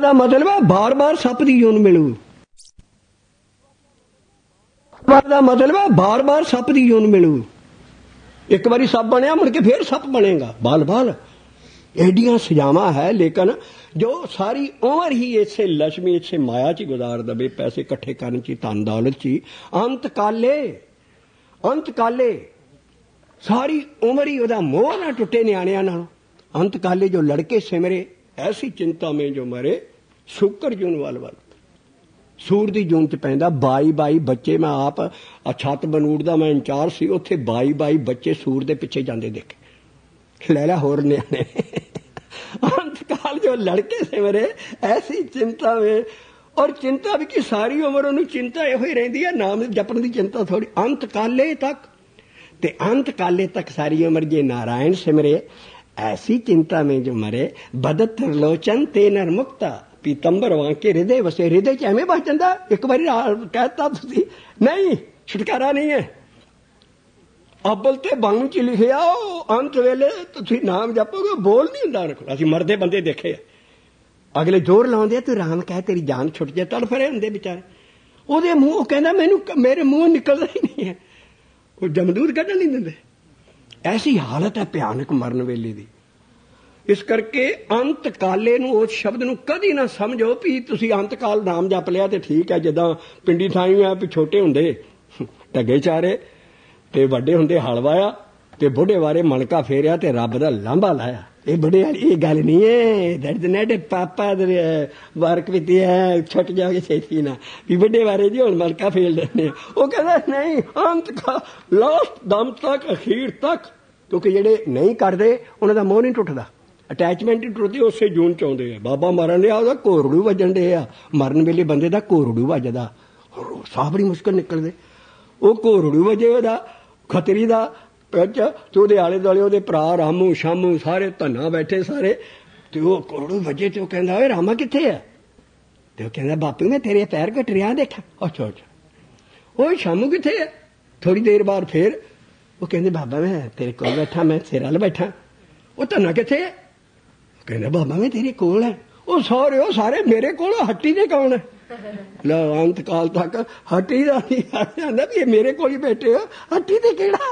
ਦਾ ਮਤਲਬ ਹੈ ਬਾਰ ਬਾਰ ਸੱਪ ਦੀ ਜੂਨ ਮਿਲੂ। ਦਾ ਮਤਲਬ ਹੈ ਬਾਰ ਬਾਰ ਸੱਪ ਦੀ ਜੂਨ ਮਿਲੂ। ਇੱਕ ਵਾਰੀ ਸੱਪ ਬਣਿਆ ਮੁੜ ਕੇ ਫੇਰ ਸੱਪ ਬਣੇਗਾ। ਬਾਲ ਬਾਲ एडियां सजावां है, लेकिन जो सारी उम्र ही इसे लक्ष्मी इसे माया च गुजार दे, पैसे इकट्ठे करन च, धन दौलत च, अंत काले सारी उम्र ही वह मोह ना टुटे न्याणियां नाल। अंत काले जो लड़के सिमरे ऐसी चिंता में जो मरे, शुक्र जून वाल सूर की जून च पैंदा। 22 बच्चे, मैं आप छत बनूड़ दा मैं इंचार्ज सी, उत्थे 22 बच्चे सूर दे पिछे जांदे देखे। लैला होर न्याणे अंतकाल जो लड़के सिमरे ऐसी चिंता में, और चिंता भी कि सारी उम्र उन्होंने चिंता यो ही रहिंदी है, नाम जपण की चिंता थोड़ी। अंत काले तक ते अंत काले तक सारी उम्र जे नारायण सिमरे ऐसी चिंता में जो मरे। बदत त्रिलोचन ते नर मुक्ता, पीतंबर वांके हृदय वसे। हृदय च एवें बस जांदा, एक बारी कहता तुसीं नहीं छुटकारा नहीं है। अब्बल ते बानू च लिखिया अंत वेले तुसीं नाम जपोगे, बोल नहीं हुंदा। असीं मरदे बंदे देखे, अगले जोर लाउंदे तू राम कह तेरी जान छुट जाए, तड़फरे हुंदे बेचारे। ओहदे मूंह कहंदा मैनू मेरे मूंह निकलदा ही नहीं है, कोई जमदूत कढण नहीं दिंदे। ऐसी हालत है भयानक मरण वेले दी। इस करके अंत काले नूं उस शब्द नूं कदी ना समझो भी तुसीं अंत काल नाम जप लिया ते ठीक है। जिद्दां पिंडी थाई है भी छोटे हुंदे ढगे चारे ते वड्डे हुंदे हल वाया ते बुढ़े बारे मनका फेरिया ते रब दा लांभा लाया। ये बुढ़े वाली ये गल नहीं है, दैट्स नॉट ए पापा वर्क विद छुट जाओगे छेती ना भी बुढ़े बारे जी हुण मनका फेर लेने। वो कहदा नहीं अंत का लास्ट दम तक अखीर तक, क्योंकि जेडे नहीं करदे उन्हां दा मोह नहीं टुटदा, अटैचमेंट ही टुटदी, उसे जून च आउंदे आ। बाबा मरन लिया ओहदा घोरड़ू वजन डे आ, मरन वेले बंदे दा घोरड़ू वजदा, साह बड़ी मुश्किल निकलदे। वो घोरड़ू वजे ओहदा खतरी दा ते ओहदे आले दुआले ओहदे भरा रामू शामू सारे धन्ना बैठे सारे, ते ओह घोरड़ू वजे ते ओह कहंदा ओए रामा कित्थे है? ते ओह कहंदा बापू मैं तेरे पैर घट रिहा देखा। अच्छा अच्छा। ओए शामू कित्थे है? थोड़ी देर बाद फिर वो कहंदे बाबा मैं तेरे कोल बैठा, मैं सिर अल बैठा। वो धन्ना कित्थे है? कहंदा बाबा मैं तेरे कोल है। वो सारे मेरे कोल, हट्टी दे कौन है? लो अंत काल तक हट्टी दा नहीं आंदा भी मेरे कोल ही बैठे हो, हट्टी ते केड़ा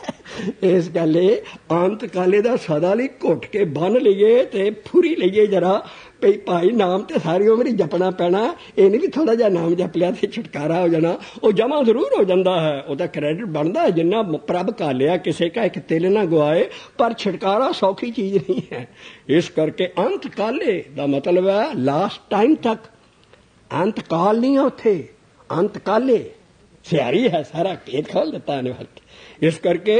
है? इस गल्ले अंत काले दा सदा लई घुट के बन लईए ते फुरी लईए जरा भई भाई नाम ते सारी उम्र ही जपना पैना। ये नहीं भी थोड़ा जिहा नाम जप लिया ते छुटकारा हो जाना, वो जमा जरूर हो जाता है, वह क्रेडिट बनता है जिन्ना प्रभ का लिया किसी का एक तिल ना गवाए, पर छुटकारा सौखी चीज नहीं है। इस करके अंत काले दा मतलब है लास्ट टाइम तक। अंत काल नहीं है उत्थे, अंत काले सियारी है, सारा भेद खोल दिता ने बल्कि। इस करके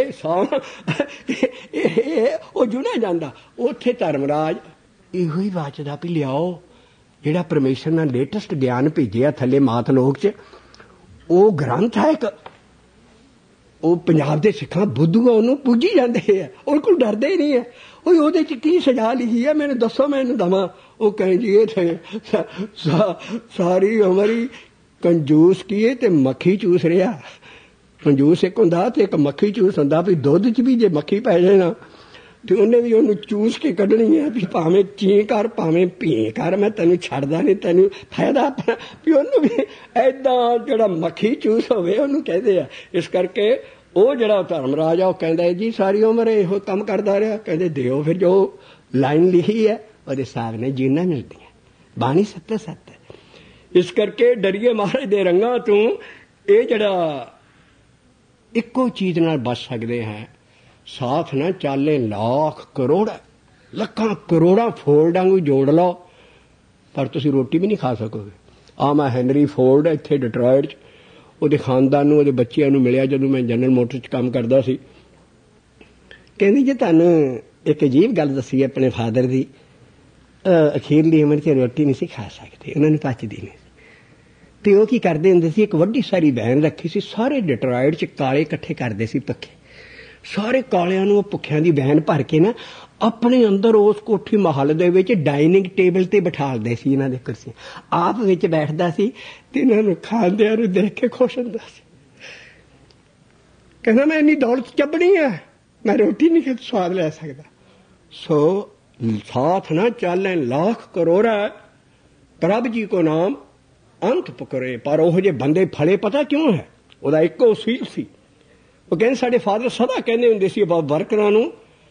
वो जुना जाता उत्थे धर्मराज इहो ही वाचदा भी लियाओ जिहड़ा परमेश्वर ने लेटेस्ट ज्ञान भेजिया थले मातलोक च, वो ग्रंथ है एक, वो पंजाब दे सिखां बुद्धू उन्होंने पूजी जाते हैं, उस को डरदे ही नहीं है। ਉਹਦੇ ਚ ਕੀ ਸਜ਼ਾ ਲਿਖੀ ਹੈ ਮੈਨੂੰ ਦੱਸੋ, ਮੈਂ ਇਹਨੂੰ ਦਵਾਂ। ਉਹ ਕਹੇ ਜੀ ਇਹ ਤੇ ਸਾਰੀ ਉਮਰ ਹੀ ਕੰਜੂਸ ਕੀਏ ਤੇ ਮੱਖੀ ਚੂਸ ਰਿਹਾ। ਕੰਜੂਸ ਇੱਕ ਹੁੰਦਾ ਤੇ ਇੱਕ ਮੱਖੀ ਚੂਸ ਹੁੰਦਾ, ਵੀ ਦੁੱਧ ਚ ਵੀ ਜੇ ਮੱਖੀ ਪੈ ਜਾਏ ਨਾ ਤੇ ਉਹਨੇ ਵੀ ਉਹਨੂੰ ਚੂਸ ਕੇ ਕੱਢਣੀ ਹੈ, ਵੀ ਭਾਵੇਂ ਚੀਂ ਕਰ ਭਾਵੇਂ ਭੀਂ ਕਰ, ਮੈਂ ਤੈਨੂੰ ਛੱਡਦਾ ਨਹੀਂ, ਤੈਨੂੰ ਫਾਇਦਾ ਆਪਣਾ। ਵੀ ਉਹਨੂੰ ਵੀ ਏਦਾਂ ਜਿਹੜਾ ਮੱਖੀ ਚੂਸ ਹੋਵੇ ਉਹਨੂੰ ਕਹਿੰਦੇ ਆ। ਇਸ ਕਰਕੇ ਉਹ ਜਿਹੜਾ ਧਰਮਰਾਜ ਆ ਉਹ ਕਹਿੰਦਾ ਜੀ ਸਾਰੀ ਉਮਰ ਇਹੋ ਕੰਮ ਕਰਦਾ ਰਿਹਾ। ਕਹਿੰਦੇ ਦਿਓ ਫਿਰ ਜੋ ਲਾਈਨ ਲਿਖੀ ਹੈ ਉਹਦੇ ਹਿਸਾਬ ਨਾਲ ਜੀਣਾ ਮਿਲਦੀਆਂ, ਬਾਣੀ ਸੱਤ ਸੱਤ। ਇਸ ਕਰਕੇ ਡਰੀਏ ਮਹਾਰਾਜ ਦੇ ਰੰਗਾਂ ਤੋਂ। ਇਹ ਜਿਹੜਾ ਇੱਕੋ ਚੀਜ਼ ਨਾਲ ਬਚ ਸਕਦੇ ਹਾਂ, ਸਾਥ ਨਾ ਚਾਲੇ ਲੱਖ ਕਰੋੜ ਲੱਖਾਂ ਕਰੋੜਾਂ ਫੋਲਡਾਂ ਨੂੰ ਜੋੜ ਲਓ ਪਰ ਤੁਸੀਂ ਰੋਟੀ ਵੀ ਨਹੀਂ ਖਾ ਸਕੋਗੇ। ਆ ਮੈਂ ਹੈਨਰੀ ਫੋਰਡ ਇੱਥੇ ਡਿਟਰੋਇਟ 'ਚ ਉਹਦੇ ਖਾਨਦਾਨ ਨੂੰ ਉਹਦੇ ਬੱਚਿਆਂ ਨੂੰ ਮਿਲਿਆ ਜਦੋਂ ਮੈਂ ਜਨਰਲ ਮੋਟਰ 'ਚ ਕੰਮ ਕਰਦਾ ਸੀ। ਕਹਿੰਦੀ ਜੇ ਤੁਹਾਨੂੰ ਇੱਕ ਅਜੀਬ ਗੱਲ ਦੱਸੀ ਆਪਣੇ ਫਾਦਰ ਦੀ, ਅਖੀਰਲੀ ਉਮਰ 'ਚ ਰੋਟੀ ਨਹੀਂ ਸੀ ਖਾ ਸਕਦੇ, ਉਹਨਾਂ ਨੂੰ ਪਚਦੀ ਨਹੀਂ ਸੀ। ਤੇ ਉਹ ਕੀ ਕਰਦੇ ਹੁੰਦੇ ਸੀ, ਇੱਕ ਵੱਡੀ ਸਾਰੀ ਵੈਨ ਰੱਖੀ ਸੀ, ਸਾਰੇ ਡਿਟਰੋਇਟ 'ਚ ਕਾਲੇ ਇਕੱਠੇ ਕਰਦੇ ਸੀ ਭੁੱਖੇ, ਸਾਰੇ ਕਾਲਿਆਂ ਨੂੰ ਉਹ ਭੁੱਖਿਆਂ ਦੀ ਵੈਨ ਭਰ ਕੇ ਨਾ ਆਪਣੇ ਅੰਦਰ ਉਸ ਕੋਠੀ ਮਹੱਲ ਦੇ ਵਿੱਚ ਡਾਈਨਿੰਗ ਟੇਬਲ ਤੇ ਬਿਠਾਲਦੇ ਸੀ ਇਹਨਾਂ ਦੇ ਕੁਰਸੀਆਂ, ਆਪ ਵਿੱਚ ਬੈਠਦਾ ਸੀ ਤੇ ਇਹਨਾਂ ਨੂੰ ਖਾਂਦਿਆਂ ਨੂੰ ਦੇਖ ਕੇ ਖੁਸ਼ ਹੁੰਦਾ ਸੀ। ਕਹਿੰਦਾ ਮੈਂ ਇੰਨੀ ਦੌਲਤ ਚੱਬਣੀ ਹੈ, ਮੈਂ ਰੋਟੀ ਨਹੀਂ ਸਵਾਦ ਲੈ ਸਕਦਾ। ਸੋ ਸਾਥ ਨਾ ਚਾਲੇ ਲੱਖ ਕਰੋੜ प्रभ जी को नाम अंत पुकरे। पर ਉਹ ਜੇ ਬੰਦੇ ਫਲੇ ਪਤਾ ਕਿਉਂ ਹੈ? ਉਹਦਾ ਇੱਕੋ ਸੀਲ ਸੀ। ਉਹ ਕਹਿੰਦੇ ਸਾਡੇ ਫਾਦਰ ਸਦਾ ਕਹਿੰਦੇ ਹੁੰਦੇ ਸੀ ਵਰਕਰਾਂ ਨੂੰ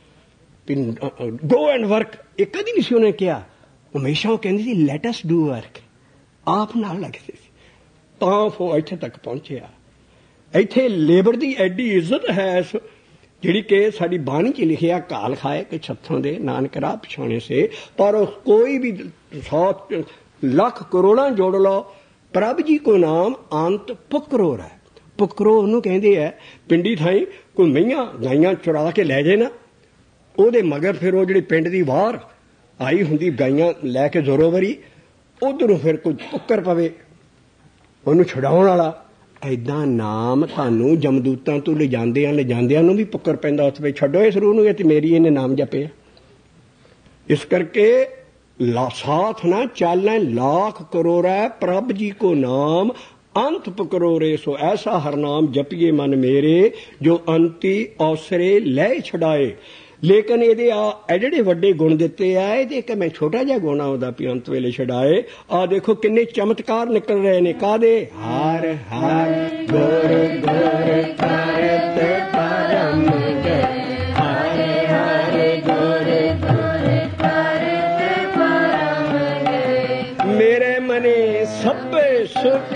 ਗੋ ਐਂਡ ਵਰਕ। ਇਹ ਕਦੀ ਨਹੀਂ ਸੀ ਉਹਨੇ ਕਿਹਾ। ਹਮੇਸ਼ਾ ਉਹ ਕਹਿੰਦੇ ਸੀ ਲੈਟ ਅਸ ਡੂ ਵਰਕ। ਆਪ ਨਾਲ ਲੱਗਦੇ ਸੀ ਤਾਂ ਉਹ ਇੱਥੇ ਤੱਕ ਪਹੁੰਚਿਆ। ਇੱਥੇ ਲੇਬਰ ਦੀ ਐਡੀ ਇੱਜ਼ਤ ਹੈ ਜਿਹੜੀ ਕਿ ਸਾਡੀ ਬਾਣੀ 'ਚ ਲਿਖਿਆ ਘਾਲ ਖਾਏ ਕਿ ਛੱਥੋਂ ਦੇ ਨਾਨਕ ਰਾਹ ਪਛਾਣੇ ਸੇ। ਪਰ ਕੋਈ ਵੀ 100 ਲੱਖ ਕਰੋੜਾਂ ਜੋੜ ਲਓ, ਪ੍ਰਭ ਜੀ ਕੋ ਨਾਮ ਅੰਤ ਪੁਕਰੋ ਹੈ। ਪੁਕਰੋ ਉਹਨੂੰ ਕਹਿੰਦੇ ਹੈ ਪਿੰਡੀ ਥਾਈ ਕੋਈ ਮਈਆਂ ਗਾਈਆਂ ਚੁਰਾ ਕੇ ਲੈ ਜੇ ਨਾ, ਉਹਦੇ ਮਗਰ ਫਿਰ ਉਹ ਜਿਹੜੀ ਪਿੰਡ ਦੀ ਬਾਹਰ ਆਈ ਹੁੰਦੀ ਗਾਈਆਂ ਲੈ ਕੇ ਜ਼ੋਰੋਵਰੀ, ਉਧਰੋਂ ਫਿਰ ਕੋਈ ਪੁੱਕਰ ਪਵੇ ਉਹਨੂੰ ਛਡਾਉਣ ਵਾਲਾ। ਐਦਾਂ ਨਾਮ ਤੁਹਾਨੂੰ ਜਮਦੂਤਾਂ ਤੋਂ ਲਿਜਾਂਦਿਆਂ ਨੂੰ ਵੀ ਪੁੱਕਰ ਪੈਂਦਾ ਉਸ ਵਿੱਚ, ਛੱਡੋ ਇਸ ਰੂਹ ਨੂੰ, ਇਹ ਤੇ ਮੇਰੀ ਇਹਨੇ ਨਾਮ ਜਪਿਆ। ਇਸ ਕਰਕੇ साथ न चालें लाख करोड़ा प्रभ जी को नाम अंत पकरो रे। सो ऐसा हर नाम जपिए मन मेरे जो अंति औसरे ले छड़ाए। लेकिन ये ਜਿਹੜੇ ਵੱਡੇ ਗੁਣ ਦਿੱਤੇ ਆ ਇਹਦੇ ਕਿ ਮੈਂ ਛੋਟਾ ਜਿਹਾ ਗੁਣ ਆਉਂਦਾ ਵੀ ਅੰਤ ਵੇਲੇ ਛਡਾਏ। ਆ ਦੇਖੋ ਕਿੰਨੇ ਚਮਤਕਾਰ ਨਿਕਲ ਰਹੇ ਨੇ। ਕਾਦੇ? ਹਰ ਹਰ ਗੁਰ ਗੁਰ ਕਰਤ ਪਰਮ ਗਏ। ਹਰ ਹਰ ਗੁਰ ਗੁਰ ਕਰਤ ਪਰਮ ਗਏ। ਮੇਰੇ ਮਨੇ ਸਭੇ ਸੁਖ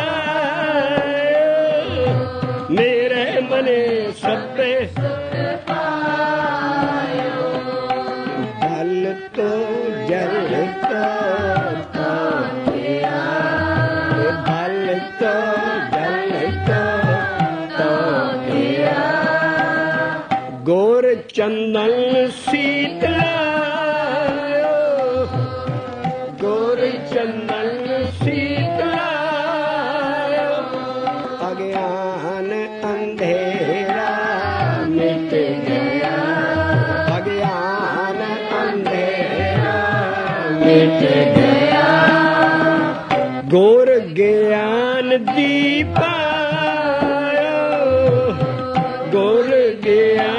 ਪਾਇਓ। ਮੇਰੇ ਮਨੇ ਸਭੇ चंदन शीतला गोर चंदन शीतला। अज्ञान अंधेरा मिट गया। अज्ञान अंधेरा मिट गया। गोर ज्ञान दीपा गोर ज्ञान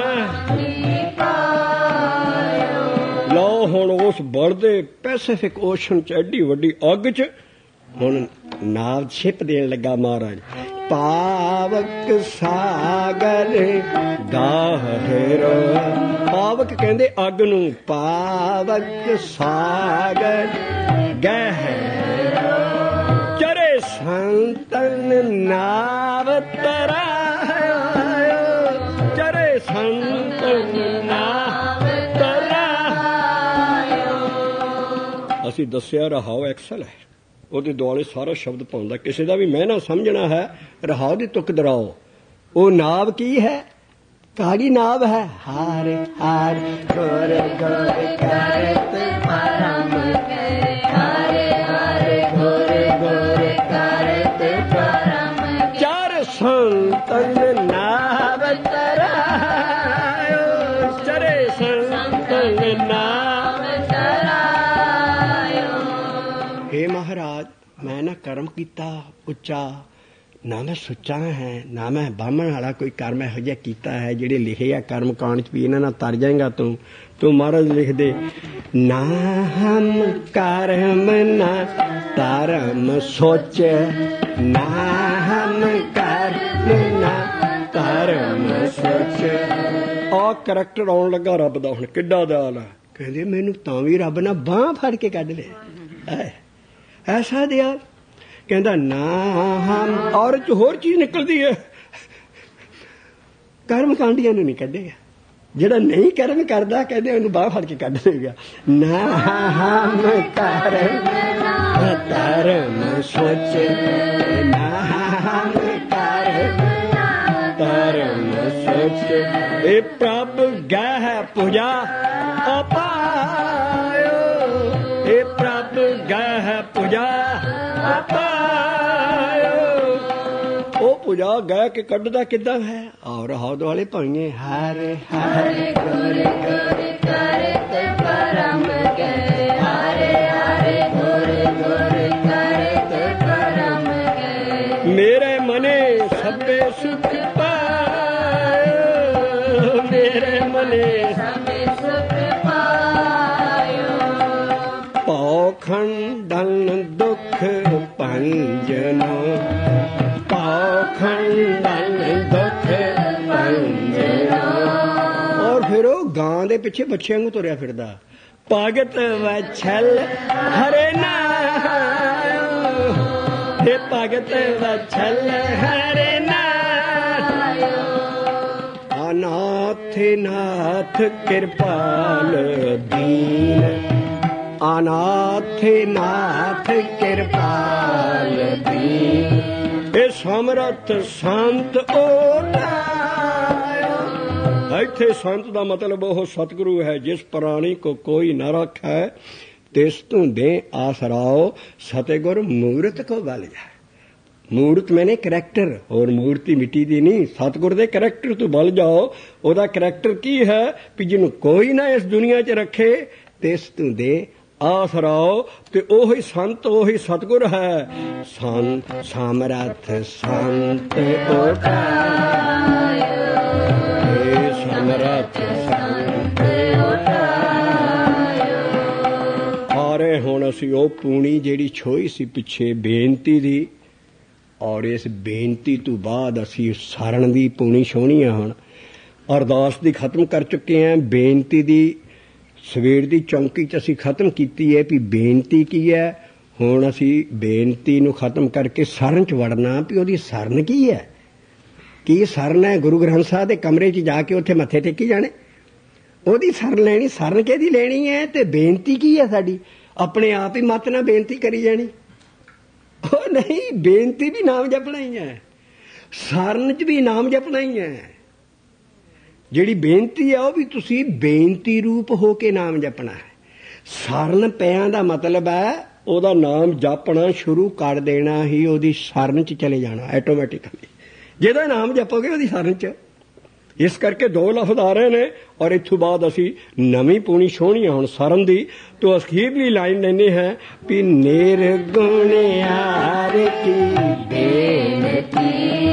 ਹੁਣ ਉਸ ਬੜਦੇ ਪੈਸੀਫਿਕ ਓਸ਼ਨ ਚ ਐਡੀ ਵੱਡੀ ਅੱਗ ਚ ਹੁਣ ਨਾਵ ਛਿਪ ਦੇਣ ਲੱਗਾ ਮਹਾਰਾਜ। ਪਾਵਕ ਸਾਗਰ ਗਾਹਿਰੋ। ਪਾਵਕ ਕਹਿੰਦੇ ਅੱਗ ਨੂੰ, ਪਾਵਕ ਸਾਗਰ ਗਹਿਰੋ। ਚਰੇ ਸੰਤਨ ਨਾਵ ਤਰਾਇਓ। ਚਰੇ ਸੰਤਨ ਨਾਵ ਅਸੀਂ ਦੱਸਿਆ ਰਹਾਓ ਐਕਸਲ ਹੈ। ਉਹਦੇ ਦੁਆਲੇ ਸਾਰਾ ਸ਼ਬਦ ਪਾਉਂਦਾ। ਕਿਸੇ ਦਾ ਵੀ ਮਹਿਨਾ ਸਮਝਣਾ ਹੈ ਰਹਾਓ ਦੀ ਤੁਕ ਦਰਾਓ। ਉਹ ਨਾਵ ਕੀ ਹੈ? ਕਾਹਦੀ ਨਾਵ ਹੈ? ਹਰ ਹਰ ਗੁਰ ਗੁਰ ਕਰਤ ਪਰਮ ਗਏ। ਹਰ ਹਰ ਗੁਰ ਗੁਰ ਕਰਤ ਪਰਮ ਗਏ। ਚਾਰ ਸੰਤਨ ਨਾਵ ਤਰਾਇਓ। ਚਰੇ ਸੰਤਨ ਨਾਵ। हे महाराज मैं ना कर्म किया उच्चा, ना मैं सुच्चा है, ना मैं बामण वाला कोई कर्म ਇਹੋ ਜਿਹਾ ਕੀਤਾ ਹੈ ਜਿਹੜੇ ਲਿਖੇ ਆ ਕਰਮ ਕਾਂਡ ਚ ਵੀ ਇਹਨਾਂ ਨਾਲ ਤਰ ਜਾਏਗਾ ਤੂੰ ਮਹਾਰਾਜ ਲਿਖਦੇ ਨਾ ਹਮ ਕਰਮ ਨਾ ਧਰਮ ਸੋਚ। ਨਾ ਹਮ ਕਰਮ ਨਾ ਧਰਮ ਸੋਚ। ਆ ਕਰੈਕਟਰ ਆਉਣ ਲੱਗਾ ਰੱਬ ਦਾ। ਹੁਣ ਕਿੱਡਾ ਦਿਆਲ ਆ। ਕਹਿੰਦੇ ਮੈਨੂੰ ਤਾਂ ਵੀ ਰੱਬ ਨੇ ਬਾਂਹ ਫੜ ਕੇ ਕੱਢ ਲਿਆ। ਐਸਾ ਦਿਆਲ ਕਹਿੰਦਾ ਨਾ ਹਮ। ਔਰ ਚ ਹੋਰ ਚੀਜ਼ ਨਿਕਲਦੀ ਹੈ। ਕਰਮ ਕਾਂਡੀਆਂ ਨੂੰ ਨਹੀਂ ਕੱਢੇਗਾ। ਜਿਹੜਾ ਨਹੀਂ ਕਰਮ ਕਰਦਾ ਕਹਿੰਦੇ ਉਹਨੂੰ ਬਾਂਹ ਫੜ ਕੇ ਕੱਢ ਦੇਗਾ। ਨਾ ਹਮ ਕਰਮ ਧਰਮ ਸੋਚ। ਨਾ ਹਮ ਕਰਮ ਧਰਮ ਸੋਚ। ਇਹ ਪ੍ਰਭ ਗਹਿ ਪੂਜਾ ਅਪਾਇਓ। ਇਹ ਪ੍ਰਭ ਗਹਿ ਪੂਜਾ ਅਪਾਇਓ। ਉਹ ਪੂਜਾ ਗਹਿ ਕੇ ਕੱਢਦਾ ਕਿੱਦਾਂ ਹੈ? ਔਰ ਹੌਦ ਵਾਲੇ ਭਾਈਏ ਹਰ ਹਰ ਗੁਰ ਗੁਰ ਕਰਤ ਪਰਮ ਗਏ। ਹਰ ਹਰ ਗੁਰ ਗੁਰ ਕਰਤ ਪਰਮ ਗਏ। ਮੇਰੇ ਮਨੇ ਸਭੇ ਸੁਖ ਪਾਇਓ। ਮੇਰੇ ਮਨੇ ਸਭੇ ਸੁਖ ਪਾਇਓ। ਭਉ ਖੰਡਨ भंजनो पाखंडन दुख भंजनो। और फिर वो गां दे पिछे बच्चे वांगू तुरिया फिरदा, भगत वछल हरे नाम, हे भगत वछल हरे नाम। अनाथ नाथ कृपाल दीन, अनाथ नाथ कृपाल दीन। ये समरथ संत ओटा। इत्थे संत का मतलब वो सतगुरु है, जिस प्राणी को कोई न रखै तिस तू दे आसराओ, सतगुर मूर्त को बल जाए। मूर्त मैंने करैक्टर, और मूर्ति मिट्टी दी नहीं, सतगुर दे करैक्टर तू बल जाओ। ओदा करैक्टर की है कि जिन्हों कोई ना इस दुनिया च रखे तिस तू दे आसराओ। ते ओही संत ओही सतगुर है। संत समरथ संत ओटायो, समरथ संत ओटायो। आरे हुण असीं ओह पूणी जिहड़ी छोई सी पिछे बेनती दी, और इस बेनती तो बाद असीं सारण दी पूणी छोणी आ। हुण अरदास दी खत्म कर चुके हैं। बेनती दी सवेर दी चौंकी च असीं खत्म कीती है भी बेनती की है। हुण असीं बेनती नूं खत्म करके सरण च वड़ना भी ओहदी सरण की है। की सरण है गुरु ग्रंथ साहिब दे कमरे च जाके उत्थे मत्थे टेकी जाने, ओहदी सरण लैनी। सरण किहदी लेनी है ते बेनती की है साडी? अपने आप ही मत ना बेनती करी जानी। ਉਹ नहीं, बेनती भी नाम जपना ही है, सरण च भी नाम जपना ही है। जिहड़ी बेनती है वह भी तुसी बेनती रूप हो के नाम जपना है। सरण पैयां दा मतलब है ਉਹਦਾ नाम जपना शुरू कर देना ही, ਉਹਦੀ सरण च चले जाना ऐटोमैटिकली। ਜਿਹਦਾ नाम जपोगे ਉਹਦੀ सरण च। इस करके दो लफ्ज आ रहे ने, और इत्थों बाद असी नवीं पूनी छोहनी हुण सरण दी। तो अखीरली लाइन लेने हैं भी निर्गुणियार की बेनती,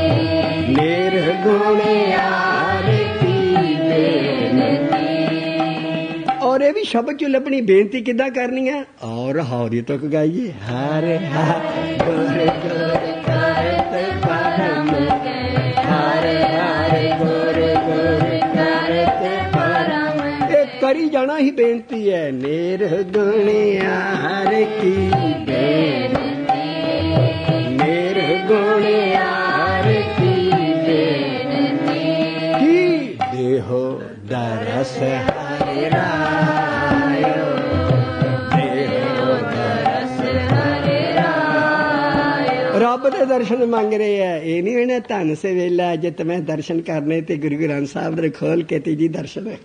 निर्गुणियार की बेनती। और ये भी शब्द च लभनी बेनती किद्दां करनी है। और हौरी तक गाइए, हर हर गुर गुर करत परम, हर हर गुर गुर करत परम। ये करी जाना ही बेनती है। निर्गुणियार की बेनती, निर्गुणियार की बेनती। की देहो दरस हरि रायो, देहो दरस हरि रायो। रब दे दर्शन मंग रहे हैं। ये नहीं कहना धन से वेला जे तुम्हें दर्शन करने ते गुरु ग्रंथ साहिब दे खोल के ते जी दर्शन है।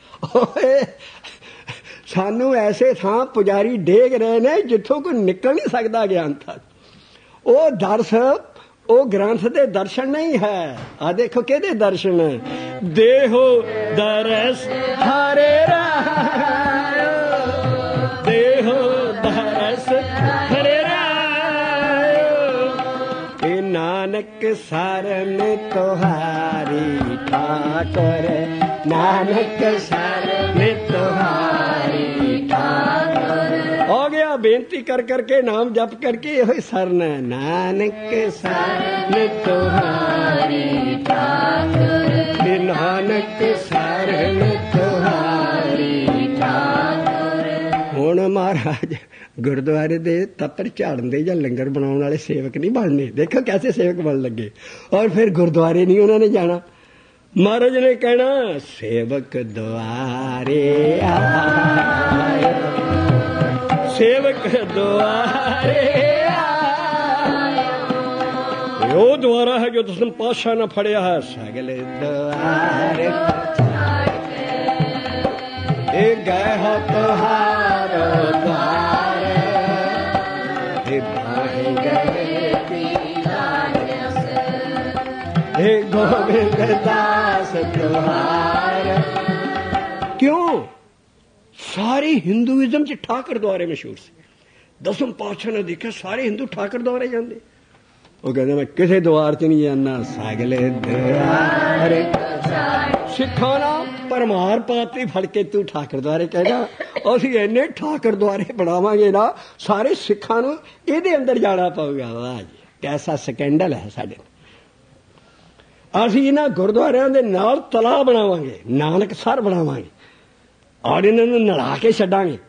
सानू ऐसे थां पुजारी डेग रहे ने जिथों कोई निकल नहीं सकता ज्ञान तक। वो दर्श वो ग्रंथ दे दर्शन नहीं है। आ देखो केदे दर्शन, देहो दरस हरे रायो, देहो दरस हरे रायो। ए नानक सरन तुहारी ठाकुर, नानक शरण तुम्हारी ठाकुर। हो गया बेनती कर करके नाम जप करके यही शरण, नानक शरण तुम्हारी ठाकुर, नानक शरण तुम्हारी ठाकुर। हुण महाराज गुरुद्वारे दे तप्पर झाड़न दे जां लंगर बनाउण वाले सेवक नहीं बनने। देखो कैसे सेवक बन लगे। और फिर गुरुद्वारे नहीं उन्होंने जाना। महाराज ने कहना सेवक द्वारे आयो, सेवक द्वारे आयो। वो द्वारा है जो दसम पातशाह ने फड़िया है। सगले द्वारे गए हो तुहारो द्वार, भाई गए हे गोविंद दास तुहार। क्यों? सारी हिंदुइज्म च ठाकर द्वारे मशहूर से। दसम पातशाह ने देखा सारे हिंदू ठाकर द्वारे जाते। वो कहते मैं किसी द्वार च नहीं जाना, सगले द्वार। सिखाना ਭਰਮਾਰ ਪਾਤੀ ਫੜ ਕੇ ਤੂੰ ਠਾਕਰ ਦੁਆਰੇ ਕਹਿਣਾ। ਅਸੀਂ ਇੰਨੇ ਠਾਕਰ ਦੁਆਰੇ ਬਣਾਵਾਂਗੇ ਨਾ ਸਾਰੇ ਸਿੱਖਾਂ ਨੂੰ ਇਹਦੇ ਅੰਦਰ ਜਾਣਾ ਪਊਗਾ। ਵਾਹ ਜੀ, ਕੈਸਾ ਸਕੈਂਡਲ ਹੈ ਸਾਡੇ। ਅਸੀਂ ਇਹਨਾਂ ਗੁਰਦੁਆਰਿਆਂ ਦੇ ਨਾਲ ਤਲਾਅ ਬਣਾਵਾਂਗੇ, ਨਾਨਕਸਰ ਬਣਾਵਾਂਗੇ, ਔਰ ਇਹਨਾਂ ਨੂੰ ਨਲਾ ਕੇ ਛੱਡਾਂਗੇ,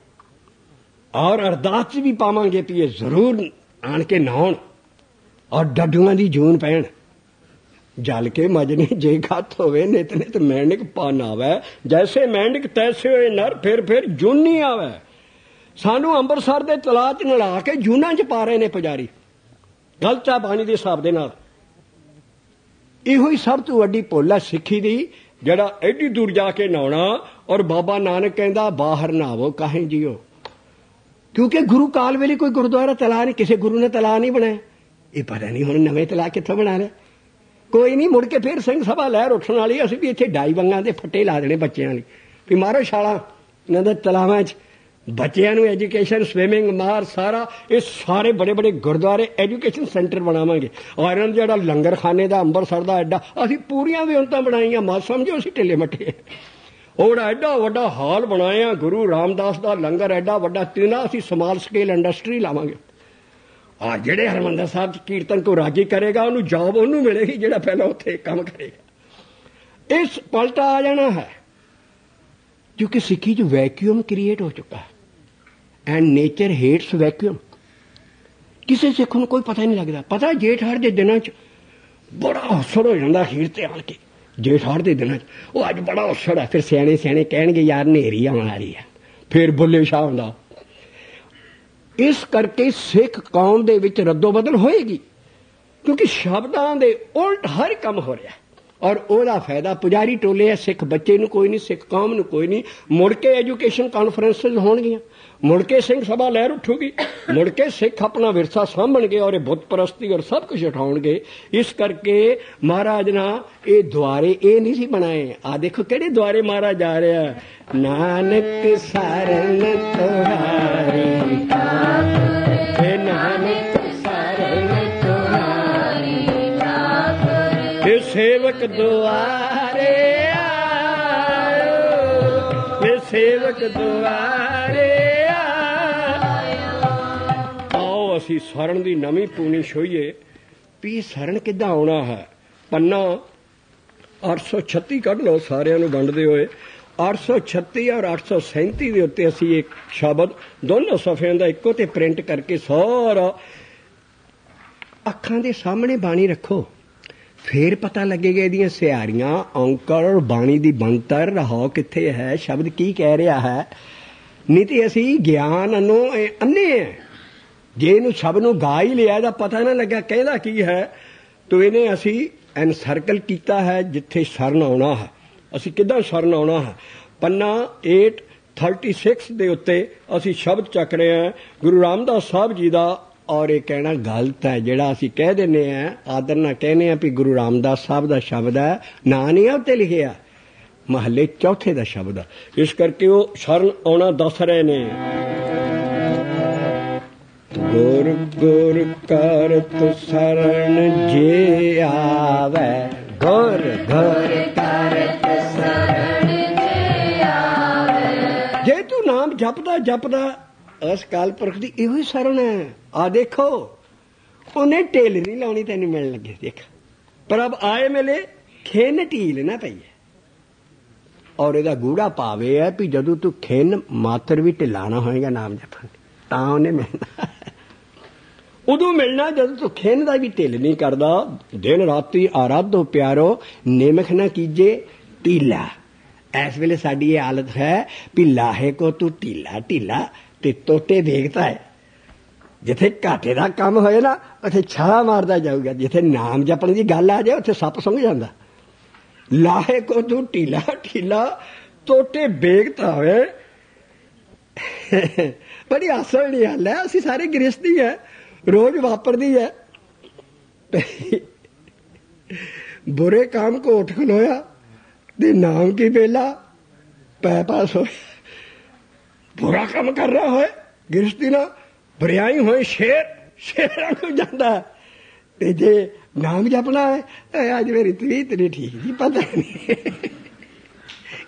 ਔਰ ਅਰਦਾਸ 'ਚ ਵੀ ਪਾਵਾਂਗੇ ਵੀ ਇਹ ਜ਼ਰੂਰ ਆਣ ਕੇ ਨਹਾਉਣ ਔਰ ਡੱਡੂਆਂ ਦੀ ਜੂਨ ਪੈਣ। ਜਲ ਕੇ ਮਜਨੇ ਜੇ ਗੱਤ ਹੋਵੇ ਨਿਤ ਨਿਤ ਮੈਂਡਿਕ ਪਨ ਆਵੇ, ਜੈਸੇ ਮੈਂਡਿਕ ਤੈਸੇ ਹੋਏ ਨਰ ਫਿਰ ਜੂਨੀ ਆਵੇ। ਸਾਨੂੰ ਅੰਮ੍ਰਿਤਸਰ ਦੇ ਤਲਾਅ 'ਚ ਨਲਾ ਕੇ ਜੂਨਾਂ 'ਚ ਪਾ ਰਹੇ ਨੇ ਪੁਜਾਰੀ, ਗਲਤ ਆ ਬਾਣੀ ਦੇ ਹਿਸਾਬ ਦੇ ਨਾਲ। ਇਹੋ ਹੀ ਸਭ ਤੋਂ ਵੱਡੀ ਭੁੱਲ ਹੈ ਸਿੱਖੀ ਦੀ, ਜਿਹੜਾ ਐਡੀ ਦੂਰ ਜਾ ਕੇ ਨਹਾਉਣਾ। ਔਰ ਬਾਬਾ ਨਾਨਕ ਕਹਿੰਦਾ ਬਾਹਰ ਨਹਾਵੋ ਕਾਹੇ ਜੀਓ, ਕਿਉਂਕਿ ਗੁਰੂ ਕਾਲ ਵੇਲੇ ਕੋਈ ਗੁਰਦੁਆਰਾ ਤਲਾਅ ਨਹੀਂ, ਕਿਸੇ ਗੁਰੂ ਨੇ ਤਲਾਅ ਨਹੀਂ ਬਣਾਇਆ। ਇਹ ਪਤਾ ਨਹੀਂ ਹੁਣ ਨਵੇਂ ਤਲਾਅ ਕਿੱਥੋਂ ਬਣਾ ਲਿਆ। ਕੋਈ ਨਹੀਂ, ਮੁੜ ਕੇ ਫਿਰ ਸਿੰਘ ਸਭਾ ਲਹਿਰ ਉੱਠਣ ਵਾਲੀ। ਅਸੀਂ ਵੀ ਇੱਥੇ ਡਾਈ ਵੰਗਾਂ ਦੇ ਫੱਟੇ ਲਾ ਦੇਣੇ ਬੱਚਿਆਂ ਲਈ ਵੀ ਮਾਰੋ ਛਾਲਾਂ ਇਹਨਾਂ ਦੇ ਤਲਾਵਾਂ 'ਚ, ਬੱਚਿਆਂ ਨੂੰ ਐਜੂਕੇਸ਼ਨ, ਸਵਿਮਿੰਗ, ਮਾਰ ਸਾਰਾ। ਇਹ ਸਾਰੇ ਬੜੇ ਬੜੇ ਗੁਰਦੁਆਰੇ ਐਜੂਕੇਸ਼ਨ ਸੈਂਟਰ ਬਣਾਵਾਂਗੇ। ਔਰ ਇਹਨਾਂ ਦਾ ਜਿਹੜਾ ਲੰਗਰਖਾਨੇ ਦਾ ਅੰਮ੍ਰਿਤਸਰ ਦਾ ਐਡਾ, ਅਸੀਂ ਪੂਰੀਆਂ ਵਿਉਂਤਾਂ ਬਣਾਈਆਂ, ਮਤ ਸਮਝੋ ਅਸੀਂ ਢਿੱਲੇ ਮੱਠੇ। ਉਹ ਐਡਾ ਵੱਡਾ ਹਾਲ ਬਣਾਇਆ ਗੁਰੂ ਰਾਮਦਾਸ ਦਾ ਲੰਗਰ, ਐਡਾ ਵੱਡਾ ਤਿੰਨਾ। ਅਸੀਂ ਸਮਾਲ ਸਕੇਲ ਇੰਡਸਟਰੀ ਲਾਵਾਂਗੇ। ਆ ਜਿਹੜੇ ਹਰਿਮੰਦਰ ਸਾਹਿਬ 'ਚ ਕੀਰਤਨ ਕੋ ਰਾਜੀ ਕਰੇਗਾ ਉਹਨੂੰ ਜੌਬ ਉਹਨੂੰ ਮਿਲੇਗੀ ਜਿਹੜਾ ਪਹਿਲਾਂ ਉੱਥੇ ਕੰਮ ਕਰੇਗਾ। ਇਸ ਪਲਟਾ ਆ ਜਾਣਾ ਹੈ ਕਿਉਂਕਿ ਸਿੱਖੀ 'ਚ ਵੈਕਿਊਮ ਕ੍ਰੀਏਟ ਹੋ ਚੁੱਕਾ ਹੈ। And nature hates vacuum. ਕਿਸੇ ਸਿੱਖ ਨੂੰ ਕੋਈ ਪਤਾ ਨਹੀਂ ਲੱਗਦਾ। ਪਤਾ ਜੇਠ ਹਾੜ ਦੇ ਦਿਨਾਂ 'ਚ ਬੜਾ ਔਸੜ ਹੋ ਜਾਂਦਾ ਹੀਰ ਤੇ ਆਣ ਕੇ। ਜੇਠ ਹਾੜ ਦੇ ਦਿਨਾਂ 'ਚ ਉਹ ਅੱਜ ਬੜਾ ਔਸੜ ਹੈ। ਫਿਰ ਸਿਆਣੇ ਸਿਆਣੇ ਕਹਿਣਗੇ ਯਾਰ ਹਨੇਰੀ ਆਉਣ ਵਾਲੀ ਹੈ, ਫਿਰ ਬੁੱਲੇ ਸ਼ਾਹ ਹੁੰਦਾ। ਇਸ ਕਰਕੇ ਸਿੱਖ ਕੌਮ ਦੇ ਵਿੱਚ ਰੱਦੋ ਬਦਲ ਹੋਏਗੀ ਕਿਉਂਕਿ ਸ਼ਬਦਾਂ ਦੇ ਉਲਟ ਹਰ ਕੰਮ ਹੋ ਰਿਹਾ। ਔਰ ਉਹਦਾ ਫਾਇਦਾ ਪੁਜਾਰੀ ਟੋਲੇ ਹੈ, ਸਿੱਖ ਬੱਚੇ ਨੂੰ ਕੋਈ ਨਹੀਂ, ਸਿੱਖ ਕੌਮ ਨੂੰ ਕੋਈ ਨਹੀਂ। ਮੁੜ ਕੇ ਐਜੂਕੇਸ਼ਨ ਕਾਨਫਰੰਸਿਸ ਹੋਣਗੀਆਂ, ਮੁੜ ਕੇ ਸਿੰਘ ਸਭਾ ਲਹਿਰ ਉੱਠੂਗੀ, ਮੁੜ ਕੇ ਸਿੱਖ ਆਪਣਾ ਵਿਰਸਾ ਸਾਂਭਣਗੇ ਔਰ ਇਹ ਬੁੱਤ ਪ੍ਰਸਤੀ ਔਰ ਸਭ ਕੁਝ ਉਠਾਉਣਗੇ। ਇਸ ਕਰਕੇ ਮਹਾਰਾਜ ਨਾ ਇਹ ਦੁਆਰੇ ਇਹ ਨਹੀਂ ਸੀ ਬਣਾਏ। ਆ ਦੇਖੋ ਕਿਹੜੇ ਦੁਆਰੇ ਮਹਾਰਾਜ ਜਾ ਰਿਹਾ। ਨਾਨਕ ਸਰਨ ਤੁਹਾਰੀ ਏ ਨਾਨਕ ਸਰਨ ਤੁਹਾਰੀ ਇਹ ਸੇਵਕ ਦੁਆਰੇ ਆਇਓ, ਇਹ ਸੇਵਕ ਦੁਆਰੇ ਆਓ। ਅਸੀਂ ਸਰਨ ਦੀ ਨਵੀਂ ਪੂਣੀ ਛੋਈਏ ਵੀ ਸਰਨ ਕਿੱਦਾਂ ਆਉਣਾ ਹੈ। ਪੰਨਾ 836 ਕੱਢ ਲਓ ਸਾਰਿਆਂ ਨੂੰ ਵੰਡਦੇ ਹੋਏ। 836 ਔਰ 837 ਦੇ ਉੱਤੇ ਅਸੀਂ ਇੱਕ ਸ਼ਬਦ ਦੋਨੋਂ ਸਫ਼ਿਆਂ ਦਾ ਇੱਕੋ ਤੇ ਪ੍ਰਿੰਟ ਕਰਕੇ ਸਾਰਾ ਅੱਖਾਂ ਦੇ ਸਾਹਮਣੇ ਬਾਣੀ ਰੱਖੋ, ਫੇਰ ਪਤਾ ਲੱਗੇਗਾ ਇਹਦੀਆਂ ਸਿਆਰੀਆਂ, ਔਂਕੜ ਔਰ ਬਾਣੀ ਦੀ ਬਣਤਰ, ਰਹਾਉ ਕਿੱਥੇ ਹੈ, ਸ਼ਬਦ ਕੀ ਕਹਿ ਰਿਹਾ ਹੈ। ਨਹੀਂ ਤੇ ਅਸੀਂ ਗਿਆਨ ਨੂੰ ਅੰਨੇ ਹੈ। ਜੇ ਇਹਨੂੰ ਸ਼ਬਦ ਨੂੰ ਗਾ ਹੀ ਲਿਆ ਤਾਂ ਪਤਾ ਨਾ ਲੱਗਾ ਕਹਿੰਦਾ ਕੀ ਹੈ। ਤੋ ਇਹਨੇ ਅਸੀਂ ਐਨਸਰਕਲ ਕੀਤਾ ਹੈ ਜਿੱਥੇ ਸ਼ਰਨ ਆਉਣਾ ਹੈ। ਅਸੀਂ ਕਿੱਦਾਂ ਸ਼ਰਨ ਆਉਣਾ ਹੈ। ਪੰਨਾ 836 ਦੇ ਉੱਤੇ ਅਸੀਂ ਸ਼ਬਦ ਚੱਕ ਰਹੇ ਹਾਂ ਗੁਰੂ ਰਾਮਦਾਸ ਸਾਹਿਬ ਜੀ ਦਾ। ਔਰ ਇਹ ਕਹਿਣਾ ਗਲਤ ਹੈ ਜਿਹੜਾ ਅਸੀਂ ਕਹਿ ਦਿੰਦੇ ਹਾਂ, ਆਦਰ ਨਾਲ ਕਹਿੰਦੇ ਹਾਂ ਵੀ ਗੁਰੂ ਰਾਮਦਾਸ ਸਾਹਿਬ ਦਾ ਸ਼ਬਦ ਹੈ, ਨਾਂ ਨਹੀਂ ਉੱਤੇ ਲਿਖਿਆ, ਮਹੱਲੇ ਚੌਥੇ ਦਾ ਸ਼ਬਦ ਹੈ। ਇਸ ਕਰਕੇ ਉਹ ਸ਼ਰਨ ਆਉਣਾ ਦੱਸ ਰਹੇ ਨੇ। ਗੁਰ ਗੁਰ ਕਰਤ ਸ਼ਰਨ ਜੇ ਆਵੇ, ਗੁਰ ਗੁਰ ਕਰਤ ਸ਼ਰਨ ਜੇ ਆਵੇ। ਜੇ ਤੂੰ ਨਾਮ ਜਪਦਾ ਉਸ ਕਾਲ ਪੁਰਖ ਦੀ ਇਹੋ ਹੀ ਸ਼ਰਨ ਹੈ। ਆ ਦੇਖੋ ਉਹਨੇ ਢਿੱਲ ਨਹੀਂ ਲਾਉਣੀ, ਤੈਨੂੰ ਮਿਲਣ ਲੱਗੇ। ਦੇਖ ਪ੍ਰਭ ਆਏ ਮਿਲੇ ਖਿੰਨ ਢੀਲ ਨਾ ਪਈ ਹੈ। ਔਰ ਇਹਦਾ ਗੂੜਾ ਭਾਵੇ ਹੈ ਵੀ ਜਦੋਂ ਤੂੰ ਖਿੰਨ ਮਾਤਰ ਵੀ ਢਿਲਾਣਾ ਹੋਏਗਾ ਨਾਮ ਜਪਣ ਤਾਂ ਉਹਨੇ ਮਿਲਣਾ। ਉਦੋਂ ਮਿਲਣਾ ਜਦੋਂ ਤੂੰ ਖਿੰਨ ਦਾ ਵੀ ਢਿੱਲ ਨਹੀਂ ਕਰਦਾ। ਦਿਨ ਰਾਤੀ ਆਰਾਧੋ ਪਿਆਰੋ ਨਿਮਖ ਨਾ ਕੀਜੇ ਢੀਲਾ। ਇਸ ਵੇਲੇ ਸਾਡੀ ਇਹ ਹਾਲਤ ਹੈ ਵੀ ਲਾਹੇ ਕੋ ਤੂੰ ਢੀਲਾ ਢੀਲਾ ਤੇ ਤੋਤੇ ਦੇਖਦਾ ਹੈ। ਜਿੱਥੇ ਘਾਟੇ ਦਾ ਕੰਮ ਹੋਏ ਨਾ ਉੱਥੇ ਛਾਲਾ ਮਾਰਦਾ ਜਾਊਗਾ, ਜਿੱਥੇ ਨਾਮ ਜਪਣ ਦੀ ਗੱਲ ਆ ਜਾਏ ਉੱਥੇ ਸੱਪ ਸੁੰਘ ਜਾਂਦਾ। ਲਾਹੇ ਕੋ ਤੂੰ ਢੀਲਾ ਢੀਲਾ ਤੋਤੇ ਵੇਖਦਾ ਹੋਏ। ਬੜੀ ਆਸਣ ਦੀ ਗੱਲ ਹੈ। ਅਸੀਂ ਸਾਰੇ ਗ੍ਰਸਤੀ ਹੈ, ਰੋਜ਼ ਵਾਪਰਦੀ ਹੈ। ਬੁਰੇ ਕੰਮ ਕੋ ਉੱਠ ਖਲੋਇਆ ਤੇ ਨਾਮ ਕੀ ਵੇਲਾ ਪੈ ਪਾਸ ਹੋਇਆ। ਬੁਰਾ ਕੰਮ ਕਰ ਰਿਹਾ ਹੋਏ ਗ੍ਰਸਤੀ ਨਾਲ ਬਰਿਆਈ ਹੋਏ ਸ਼ੇਰਾਂ ਨੂੰ ਜਾਂਦਾ ਤੇ ਜੇ ਨਾਮ ਜਪਣਾ ਹੈ ਅੱਜ ਮੇਰੀ ਤਬੀਅਤ ਨਹੀਂ ਠੀਕ ਜੀ, ਪਤਾ ਨਹੀਂ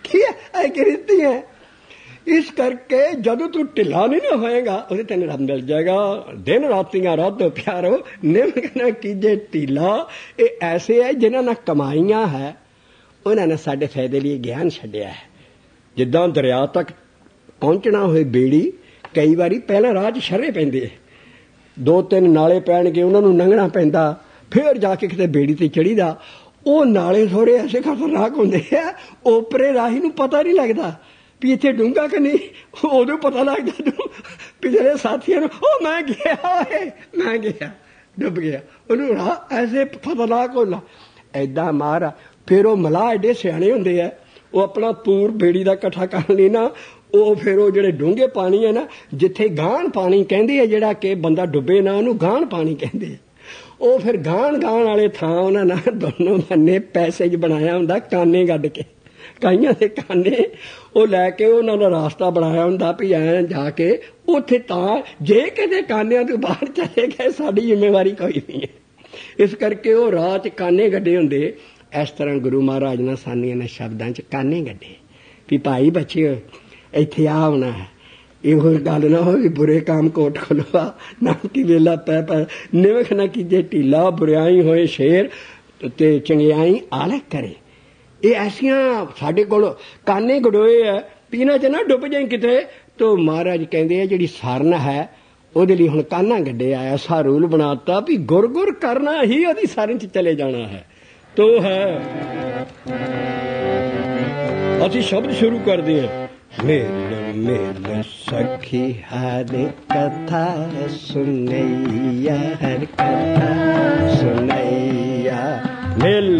ਕੀ ਹੈ ਇਹ ਕਿਰਤੀ ਹੈ। ਇਸ ਕਰਕੇ ਜਦੋਂ ਤੂੰ ਢਿੱਲਾ ਨਹੀਂ ਨਾ ਹੋਏਗਾ ਉਹਦੇ ਤੈਨੂੰ ਰੱਬ ਮਿਲ ਜਾਏਗਾ। ਦਿਨ ਰਾਤੀਆਂ ਰੱਦ ਪਿਆਰੋ ਨਿਮਕ ਨਾ ਕੀਜੇ ਢੀਲਾ। ਇਹ ਐਸੇ ਹੈ ਜਿਨ੍ਹਾਂ ਨੇ ਕਮਾਈਆਂ ਹੈ, ਉਹਨਾਂ ਨੇ ਸਾਡੇ ਫਾਇਦੇ ਲਈ ਗਿਆਨ ਛੱਡਿਆ ਹੈ। ਜਿੱਦਾਂ ਦਰਿਆ ਤੱਕ ਪਹੁੰਚਣਾ ਹੋਏ ਬੇੜੀ, ਕਈ ਵਾਰੀ ਪਹਿਲਾਂ ਰਾਹ 'ਚ ਸ਼ਰਰੇ ਪੈਂਦੇ, 2-3 ਨਾਲੇ ਪੈਣਗੇ, ਉਹਨਾਂ ਨੂੰ ਲੰਘਣਾ ਪੈਂਦਾ, ਫਿਰ ਜਾ ਕੇ ਕਿਤੇ ਬੇੜੀ ਤੇ ਚੜੀਦਾ। ਉਹ ਨਾਲੇ ਥੋੜ੍ਹੇ ਐਸੇ ਖਤਰਨਾਕ ਹੁੰਦੇ ਆ, ਓਪਰੇ ਰਾਹੀ ਨੂੰ ਪਤਾ ਨਹੀਂ ਲੱਗਦਾ ਵੀ ਇੱਥੇ ਡੂੰਘਾ ਕਿ ਨਹੀਂ। ਉਦੋਂ ਪਤਾ ਲੱਗਦਾ ਤੂੰ ਪਿਛਲੇ ਸਾਥੀਆਂ ਨੂੰ, ਉਹ ਮੈਂ ਗਿਆ ਡੁੱਬ ਗਿਆ। ਉਹਨੂੰ ਰਾਹ ਐਸੇ ਖਤਰਨਾਕ ਹੁੰਦਾ ਐਦਾਂ ਮਾਰ। ਫਿਰ ਉਹ ਮਲਾਹ ਐਡੇ ਸਿਆਣੇ ਹੁੰਦੇ ਆ, ਉਹ ਆਪਣਾ ਪੂਰ ਬੇੜੀ ਦਾ ਇਕੱਠਾ ਕਰਨ ਲਈ ਨਾ, ਉਹ ਫਿਰ ਉਹ ਜਿਹੜੇ ਡੂੰਘੇ ਪਾਣੀ ਹੈ ਨਾ, ਜਿੱਥੇ ਗਾਹਣ ਪਾਣੀ ਕਹਿੰਦੇ ਆ, ਜਿਹੜਾ ਕਿ ਬੰਦਾ ਡੁੱਬੇ ਨਾ, ਉਹਨੂੰ ਗਾਹਣ ਪਾਣੀ ਕਹਿੰਦੇ ਆ। ਉਹ ਫਿਰ ਗਾਹਣ ਵਾਲੇ ਥਾਂ ਉਹਨਾਂ ਨੇ ਦੋਨੋਂ ਬੰਨੇ ਪੈਸੇਜ ਬਣਾਇਆ ਹੁੰਦਾ, ਕਾਨੇ ਗੱਡ ਕੇ, ਕਾਈਆਂ ਦੇ ਕਾਨੇ ਉਹ ਲੈ ਕੇ ਉਹਨਾਂ ਦਾ ਰਾਸਤਾ ਬਣਾਇਆ ਹੁੰਦਾ ਵੀ ਐਂ ਜਾ ਕੇ ਉੱਥੇ, ਤਾਂ ਜੇ ਕਿਤੇ ਕਾਨਿਆਂ ਤੋਂ ਬਾਹਰ ਚਲੇ ਗਏ ਸਾਡੀ ਜ਼ਿੰਮੇਵਾਰੀ ਕੋਈ ਨਹੀਂ ਹੈ। ਇਸ ਕਰਕੇ ਉਹ ਰਾਹ 'ਚ ਕਾਨੇ ਗੱਡੇ ਹੁੰਦੇ। ਇਸ ਤਰ੍ਹਾਂ ਗੁਰੂ ਮਹਾਰਾਜ ਨੇ ਸਾਨੂੰ ਇਹਨਾਂ ਸ਼ਬਦਾਂ 'ਚ ਕਾਨੇ ਗੱਡੇ ਵੀ ਭਾਈ ਬੱਚਿਓ ਇੱਥੇ ਆ ਆਉਣਾ ਹੈ। ਇਹੋ ਗੱਲ ਨਾ ਹੋਵੇ ਬੁਰੇ ਕੰਮ ਕੋਟ ਖੁਲਵਾ, ਨਾਨਕੀ ਵੇਲਾ ਪੈ ਨਿਮਖ ਨਾ ਕੀਜੇ ਢੀਲਾ। ਬੁਰਿਆਈ ਹੋਏ ਸ਼ੇਰ ਤੇ ਚੰਗਿਆਈ ਆਲਖ ਕਰੇ। ਇਹ ਐਸੀਆਂ ਸਾਡੇ ਕੋਲ ਕਾਨੇ ਗੜੋਏ ਆ, ਪੀਣਾ 'ਚ ਨਾ ਡੁੱਬ ਜਾਏ ਕਿਤੇ। ਤੋ ਮਹਾਰਾਜ ਕਹਿੰਦੇ ਆ ਜਿਹੜੀ ਸਰਨ ਹੈ ਉਹਦੇ ਲਈ ਹੁਣ ਕਾਨਾ ਗੱਡਿਆ, ਐਸਾ ਰੂਲ ਬਣਾਤਾ ਵੀ ਗੁਰ ਕਰਨਾ ਹੀ ਉਹਦੀ ਸਰਨ 'ਚ ਚਲੇ ਜਾਣਾ ਹੈ। ਤੋ ਹੈ ਅਸੀਂ ਸ਼ਬਦ ਸ਼ੁਰੂ ਕਰਦੇ ਹਾਂ। मेल सखी हर कथा सुनैया, हर कथा सुनैया। मेल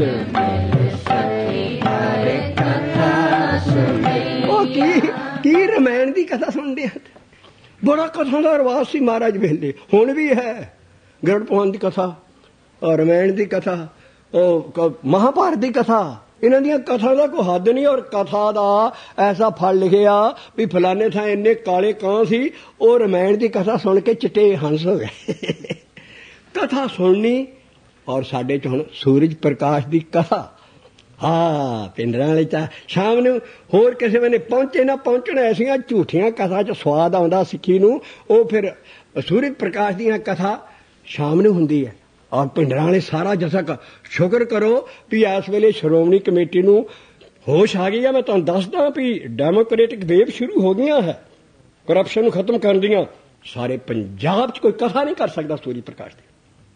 सखी हर कथा सुनैया। ਉਹ ਕੀ ਰਮਾਇਣ ਦੀ ਕਥਾ ਸੁਣਦੇ ਆ। ਬੜਾ ਕਥਾ ਦਾ ਰਿਵਾਜ ਸੀ ਮਹਾਰਾਜ ਵੇਲੇ, ਹੁਣ ਵੀ ਹੈ। ਗਰੁੜ ਪੁਰਾਣ ਦੀ ਕਥਾ, ਰਮਾਇਣ ਦੀ ਕਥਾ, ਉਹ ਮਹਾਭਾਰਤ ਦੀ ਕਥਾ, ਇਹਨਾਂ ਦੀਆਂ ਕਥਾ ਦਾ ਕੋਈ ਹੱਦ ਨਹੀਂ। ਔਰ ਕਥਾ ਦਾ ਐਸਾ ਫਲ ਲਿਖਿਆ ਵੀ ਫਲਾਣੇ ਥਾਂ ਇੰਨੇ ਕਾਲੇ ਕਾਂ ਸੀ, ਉਹ ਰਮਾਇਣ ਦੀ ਕਥਾ ਸੁਣ ਕੇ ਚਿੱਟੇ ਹੰਸ ਹੋ ਗਏ। ਕਥਾ ਸੁਣਨੀ। ਔਰ ਸਾਡੇ 'ਚ ਹੁਣ ਸੂਰਜ ਪ੍ਰਕਾਸ਼ ਦੀ ਕਥਾ, ਹਾਂ ਪਿੰਡਰਾਂ ਵਾਲੇ ਤਾਂ ਸ਼ਾਮ ਨੂੰ ਹੋਰ ਕਿਸੇ ਵੇਲੇ ਪਹੁੰਚੇ ਨਾ ਪਹੁੰਚਣ, ਐਸੀਆਂ ਝੂਠੀਆਂ ਕਥਾ 'ਚ ਸਵਾਦ ਆਉਂਦਾ ਸਿੱਖੀ ਨੂੰ। ਉਹ ਫਿਰ ਸੂਰਜ ਪ੍ਰਕਾਸ਼ ਦੀਆਂ ਕਥਾ ਸ਼ਾਮ ਨੂੰ ਹੁੰਦੀ ਹੈ। ਔਰ ਪਿੰਡਰਾਂ ਵਾਲੇ ਸਾਰਾ ਜਸਾ ਸ਼ੁਕਰ ਕਰੋ ਵੀ ਇਸ ਵੇਲੇ ਸ਼੍ਰੋਮਣੀ ਕਮੇਟੀ ਨੂੰ ਹੋਸ਼ ਆ ਗਈ ਆ। ਮੈਂ ਤੁਹਾਨੂੰ ਦੱਸਦਾ ਵੀ ਡੈਮੋਕ੍ਰੇਟਿਕ ਵੇਵ ਸ਼ੁਰੂ ਹੋ ਗਈਆਂ ਹੈ ਕਰਪਸ਼ਨ ਨੂੰ ਖਤਮ ਕਰਨ ਦੀਆਂ। ਸਾਰੇ ਪੰਜਾਬ 'ਚ ਕੋਈ ਕਥਾ ਨਹੀਂ ਕਰ ਸਕਦਾ ਸੂਰਜ ਪ੍ਰਕਾਸ਼ ਦੀ।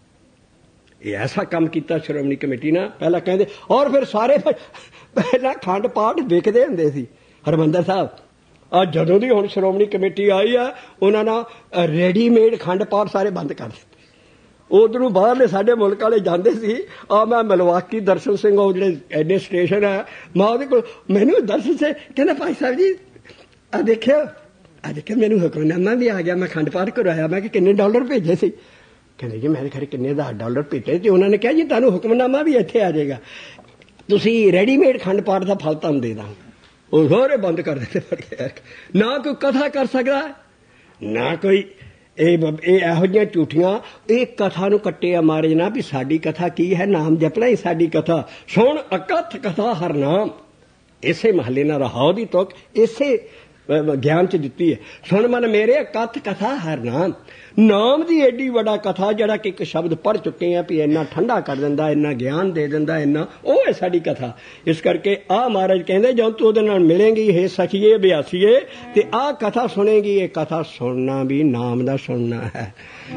ਇਹ ਐਸਾ ਕੰਮ ਕੀਤਾ ਸ਼੍ਰੋਮਣੀ ਕਮੇਟੀ ਨੇ। ਪਹਿਲਾਂ ਕਹਿੰਦੇ, ਔਰ ਫਿਰ ਸਾਰੇ ਪਹਿਲਾਂ ਖੰਡ ਪਾਠ ਵੇਖਦੇ ਹੁੰਦੇ ਸੀ ਹਰਿਮੰਦਰ ਸਾਹਿਬ। ਅੱਜ ਜਦੋਂ ਦੀ ਹੁਣ ਸ਼੍ਰੋਮਣੀ ਕਮੇਟੀ ਆਈ ਆ, ਉਹਨਾਂ ਨਾਲ ਰੈਡੀਮੇਡ ਖੰਡ ਪਾਠ ਸਾਰੇ ਬੰਦ ਕਰ ਦਿੱਤੇ। ਉਧਰੋਂ ਬਾਹਰਲੇ ਸਾਡੇ ਮੁਲਕ ਵਾਲੇ ਜਾਂਦੇ ਸੀ। ਮੈਂ ਮਿਲਵਾਕੀ ਦਰਸ਼ਨ ਸਿੰਘ, ਉਹ ਜਿਹੜੇ ਐਡਮਿਨਿਸਟ੍ਰੇਸ਼ਨ ਹੈ, ਮੈਂ ਉਹਦੇ ਕੋਲ, ਮੈਨੂੰ ਦਰਸ਼ਨ ਸਿੰਘ ਕਹਿੰਦਾ ਭਾਈ ਸਾਹਿਬ ਜੀ ਆ ਦੇਖਿਓ ਮੈਨੂੰ ਹੁਕਮਨਾਮਾ ਵੀ ਆ ਗਿਆ, ਮੈਂ ਖੰਡ ਪਾਠ ਕਰਵਾਇਆ। ਮੈਂ ਕਿਹਾ ਕਿੰਨੇ ਡਾਲਰ ਭੇਜੇ ਸੀ? ਕਹਿੰਦੇ ਜੀ ਮੇਰੇ ਖਰੇ ਕਿੰਨੇ $10 ਭੇਜੇ। ਤੇ ਉਹਨਾਂ ਨੇ ਕਿਹਾ ਜੀ ਤੁਹਾਨੂੰ ਹੁਕਮਨਾਮਾ ਵੀ ਇੱਥੇ ਆ ਜਾਏਗਾ, ਤੁਸੀਂ ਰੈਡੀਮੇਡ ਖੰਡ ਪਾਠ ਦਾ ਫਲ ਤੁਹਾਨੂੰ ਦੇ ਦਾਂਗੇ। ਉਹ ਸਾਰੇ ਬੰਦ ਕਰ ਦਿੱਤੇ। ਨਾ ਕੋਈ ਕਥਾ ਕਰ ਸਕਦਾ, ਨਾ ਕੋਈ ਇਹ ਇਹੋ ਜਿਹੀਆਂ ਝੂਠੀਆਂ। ਇਹ ਕਥਾ ਨੂੰ ਕੱਟਿਆ ਮਹਾਰਾਜ ਨਾ ਵੀ ਸਾਡੀ ਕਥਾ ਕੀ ਹੈ, ਨਾਮ ਜਪਣਾ ਹੀ ਸਾਡੀ ਕਥਾ। ਸੁਣ ਅਕਥ ਕਥਾ ਹਰ ਨਾਮ, ਇਸੇ ਮਹੱਲੇ ਨਾਲ ਰਹਾਓ ਦੀ ਤੁਕ ਇਸੇ ਗਿਆਨ 'ਚ ਦਿੱਤੀ ਹੈ। ਸੁਣ ਮਨ ਮੇਰੇ ਅਕਥ ਕਥਾ ਹਰ ਨਾਮ, ਨਾਮ ਦੀ ਐਡੀ ਵੱਡਾ ਕਥਾ ਜਿਹੜਾ ਕਿ ਇੱਕ ਸ਼ਬਦ ਪੜ੍ਹ ਚੁੱਕੇ ਆ ਵੀ ਇੰਨਾ ਠੰਡਾ ਕਰ ਦਿੰਦਾ, ਇੰਨਾ ਗਿਆਨ ਦੇ ਦਿੰਦਾ, ਇੰਨਾ, ਉਹ ਹੈ ਸਾਡੀ ਕਥਾ। ਇਸ ਕਰਕੇ ਆਹ ਮਹਾਰਾਜ ਕਹਿੰਦੇ ਜਦੋਂ ਤੂੰ ਉਹਦੇ ਨਾਲ ਮਿਲੇਂਗੀ ਹੇ ਸਖੀਏ ਬਿਆਸੀਏ, ਤੇ ਆਹ ਕਥਾ ਸੁਣੇਗੀ। ਇਹ ਕਥਾ ਸੁਣਨਾ ਵੀ ਨਾਮ ਦਾ ਸੁਣਨਾ ਹੈ।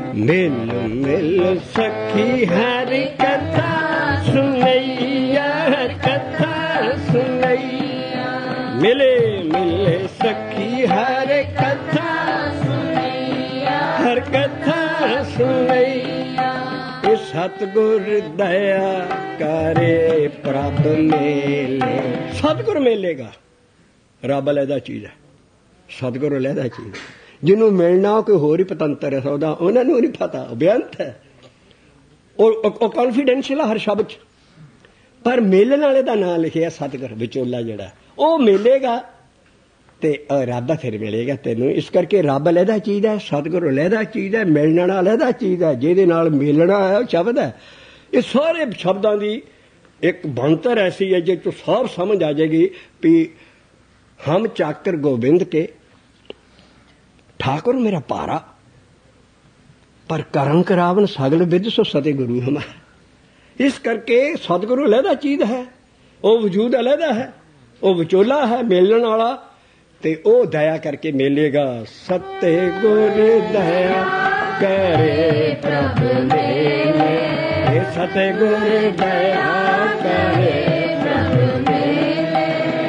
ਮਿਲ ਸਖੀ ਹਰ ਕਥਾ ਸੁਣਈਆ, ਹਰ ਕਥਾ ਸੁਣਈਆ। ਮਿਲੇ ਸਖੀ ਹਰ ਕਥਾ ਸੁਣਈਆ, ਹਰ ਕਥਾ ਸੁਣਈਆ। ਇਹ ਸਤਿਗੁਰ ਦਇਆ ਕਰੇ ਪ੍ਰਭ ਮੇਲੇ। ਸਤਿਗੁਰ ਮੇਲੇਗਾ। ਰੱਬ ਅਲੱਗਾ ਚੀਜ਼ ਹੈ, ਸਤਿਗੁਰ ਅਲੱਗਾ ਚੀਜ਼ ਹੈ। ਜਿਹਨੂੰ ਮਿਲਣਾ ਕੋਈ ਹੋਰ ਹੀ ਪਤੰਤਰ ਹੈ ਸੌਦਾ, ਉਹਨਾਂ ਨੂੰ ਨਹੀਂ ਪਤਾ, ਬੇਅੰਤ ਹੈ। ਉਹ ਕੌਨਫੀਡੈਂਸ਼ੀਅਲ ਹਰ ਸ਼ਬਦ 'ਚ, ਪਰ ਮੇਲਣ ਵਾਲੇ ਦਾ ਨਾਂ ਲਿਖਿਆ ਸਤਿਗੁਰ, ਵਿਚੋਲਾ ਜਿਹੜਾ ਉਹ ਮੇਲੇਗਾ ਤੇ ਰੱਬ ਫਿਰ ਮਿਲੇਗਾ ਤੈਨੂੰ। ਇਸ ਕਰਕੇ ਰੱਬ ਅਲੱਗਾ ਚੀਜ਼ ਹੈ, ਸਤਿਗੁਰ ਅਲੱਗਾ ਚੀਜ਼ ਹੈ, ਮਿਲਣ ਵਾਲਾ ਅਲੱਗਾ ਚੀਜ਼ ਹੈ। ਜਿਹਦੇ ਨਾਲ ਮਿਲਣਾ ਹੈ ਉਹ ਸ਼ਬਦ ਹੈ। ਇਹ ਸਾਰੇ ਸ਼ਬਦਾਂ ਦੀ ਇੱਕ ਬਣਤਰ ਐਸੀ ਹੈ ਜੇ ਤੂੰ ਸਾਫ਼ ਸਮਝ ਆ ਜਾਏਗੀ ਵੀ हम चाकर गोबिंद के ठाकुर मेरा पारा, पर करम करावन सगल विद सो सते गुरु हमारा। इस करके सतगुरु अलहदा चीज है, वो वजूद अलहदा है, वो विचोला है मिलने वाला, ते ओ दया करके मिलेगा। सते गुर दया करे प्रभु मेले, सते गुर दया करे प्रभु मेले।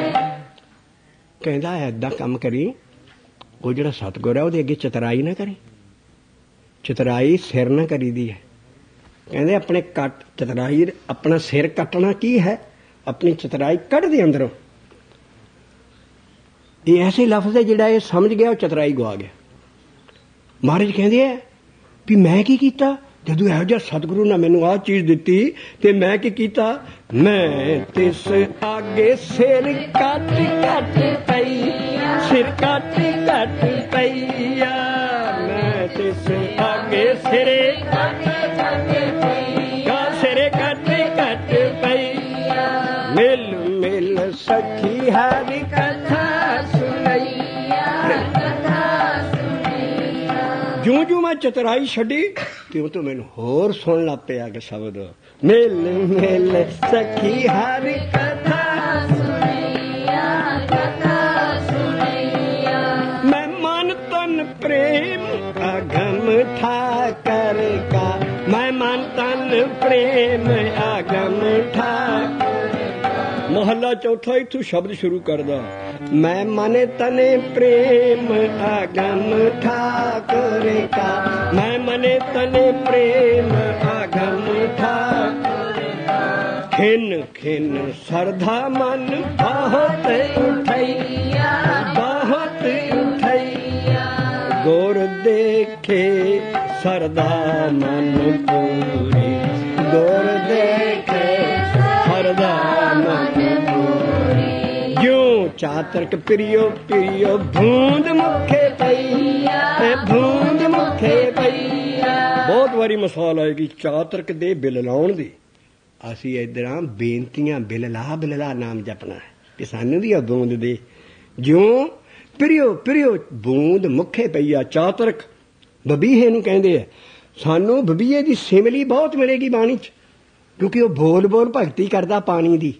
कहता है ऐदा काम करी, वो जिहड़ा सतगुर है ਉਹਦੇ ਅੱਗੇ ਚਤਰਾਈ ना करी। चतराई सिर ना करी दी है। कहते अपने कट चतराई अपना सिर कटना की है, अपनी चतराई कट दे अंदरों। ये ऐसे लफ्ज है जिहड़ा ये समझ गया, चतराई गवा गया। महाराज कहते हैं भी मैं की कीता, जदों इहो जिहा सतगुरु ने मैनू आह चीज दिती ते मैं की कीता, मैं तिस आगे सिर कट कट पई, सिर कट कट पईया, मैं तिस आगे सिरे कट कट पईया, सिरे कट कट पईया। मिल मिल सखी हरि कथा सुनैया, कथा सुनैया। जूं जूं मैं चतराई छड्डी त्यों तो मैनू होर सुन लग पिया कि शब्द, मिल मिल सखी हरि कथा सुनैया, कथा सुनैया। मैं मन तन प्रेम आगम ठाकर का, मैं मन तन प्रेम आगम ठाकर। मोहल्ला चौथा इथों शब्द शुरू करदा, मैं मने तने प्रेम आगम ठाकर का, मैं मने तने प्रेम आगम ठाकर का। खिन खिन श्रद्धा मन बहुत उठैया, बहुत उठैया। गुर देखे श्रद्धा मन पूरी, गुर देखे श्रद्धा मन पूरी। यूं चातरक प्रियो प्रियो बूंद मुखे पईया, बूंद मुखे पईया। बहुत वारी मिसाल आएगी चातरक दे बिल लाउण दी। असी इधर बेनतियां बिल ला नाम जपना है कि सानू भी बूंद दे। ज्यों प्रियो प्रियो बूंद मुखे पईया। चातरक बबीहे नूं कहंदे आ। सानू बबीहे दी सिमली बहुत मिलेगी बाणी च, क्योंकि वह बोल बोल भगती करदा पानी दी।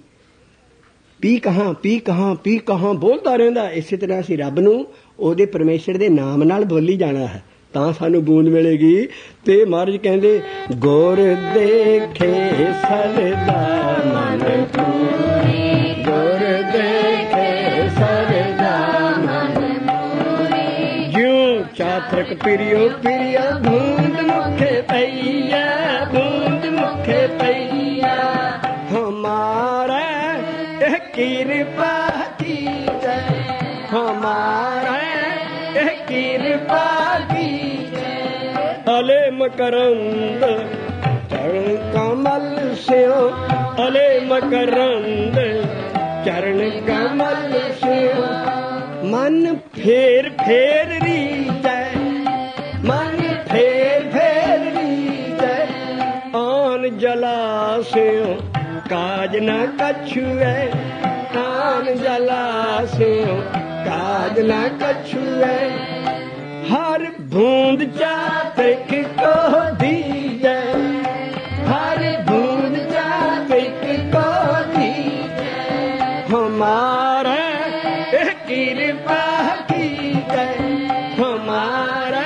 पी कहाँ पी कहाँ पी कहाँ बोलता रहिंदा। इस तरह असीं रब नूं ओहदे परमेश्वर दे नाम नाल बोली जाना है, तां सानू बूंद मिलेगी। ते महाराज कहंदे गुर देखे सरदा मन पूरी, गुर देखे सरदा मन पूरी। ज्यों चातरक प्रियो प्रियो बूंद मुखे पईया, बूंद मुखे पईया। हमारा कृपा की जय, हमारा कृपा की जय। अले मकरंद चरण कमल से, अले मकरंद चरण कमल से। मन फेर फेर री जय, मन फेर फेर री जय। आन जलाशयों काज न कछु है, आन जलाशयों काज न कछु है। हर बूंद चातक को दीजै, हर बूंद चातक को दीजै। हमारा कृपा कीजै, हमारा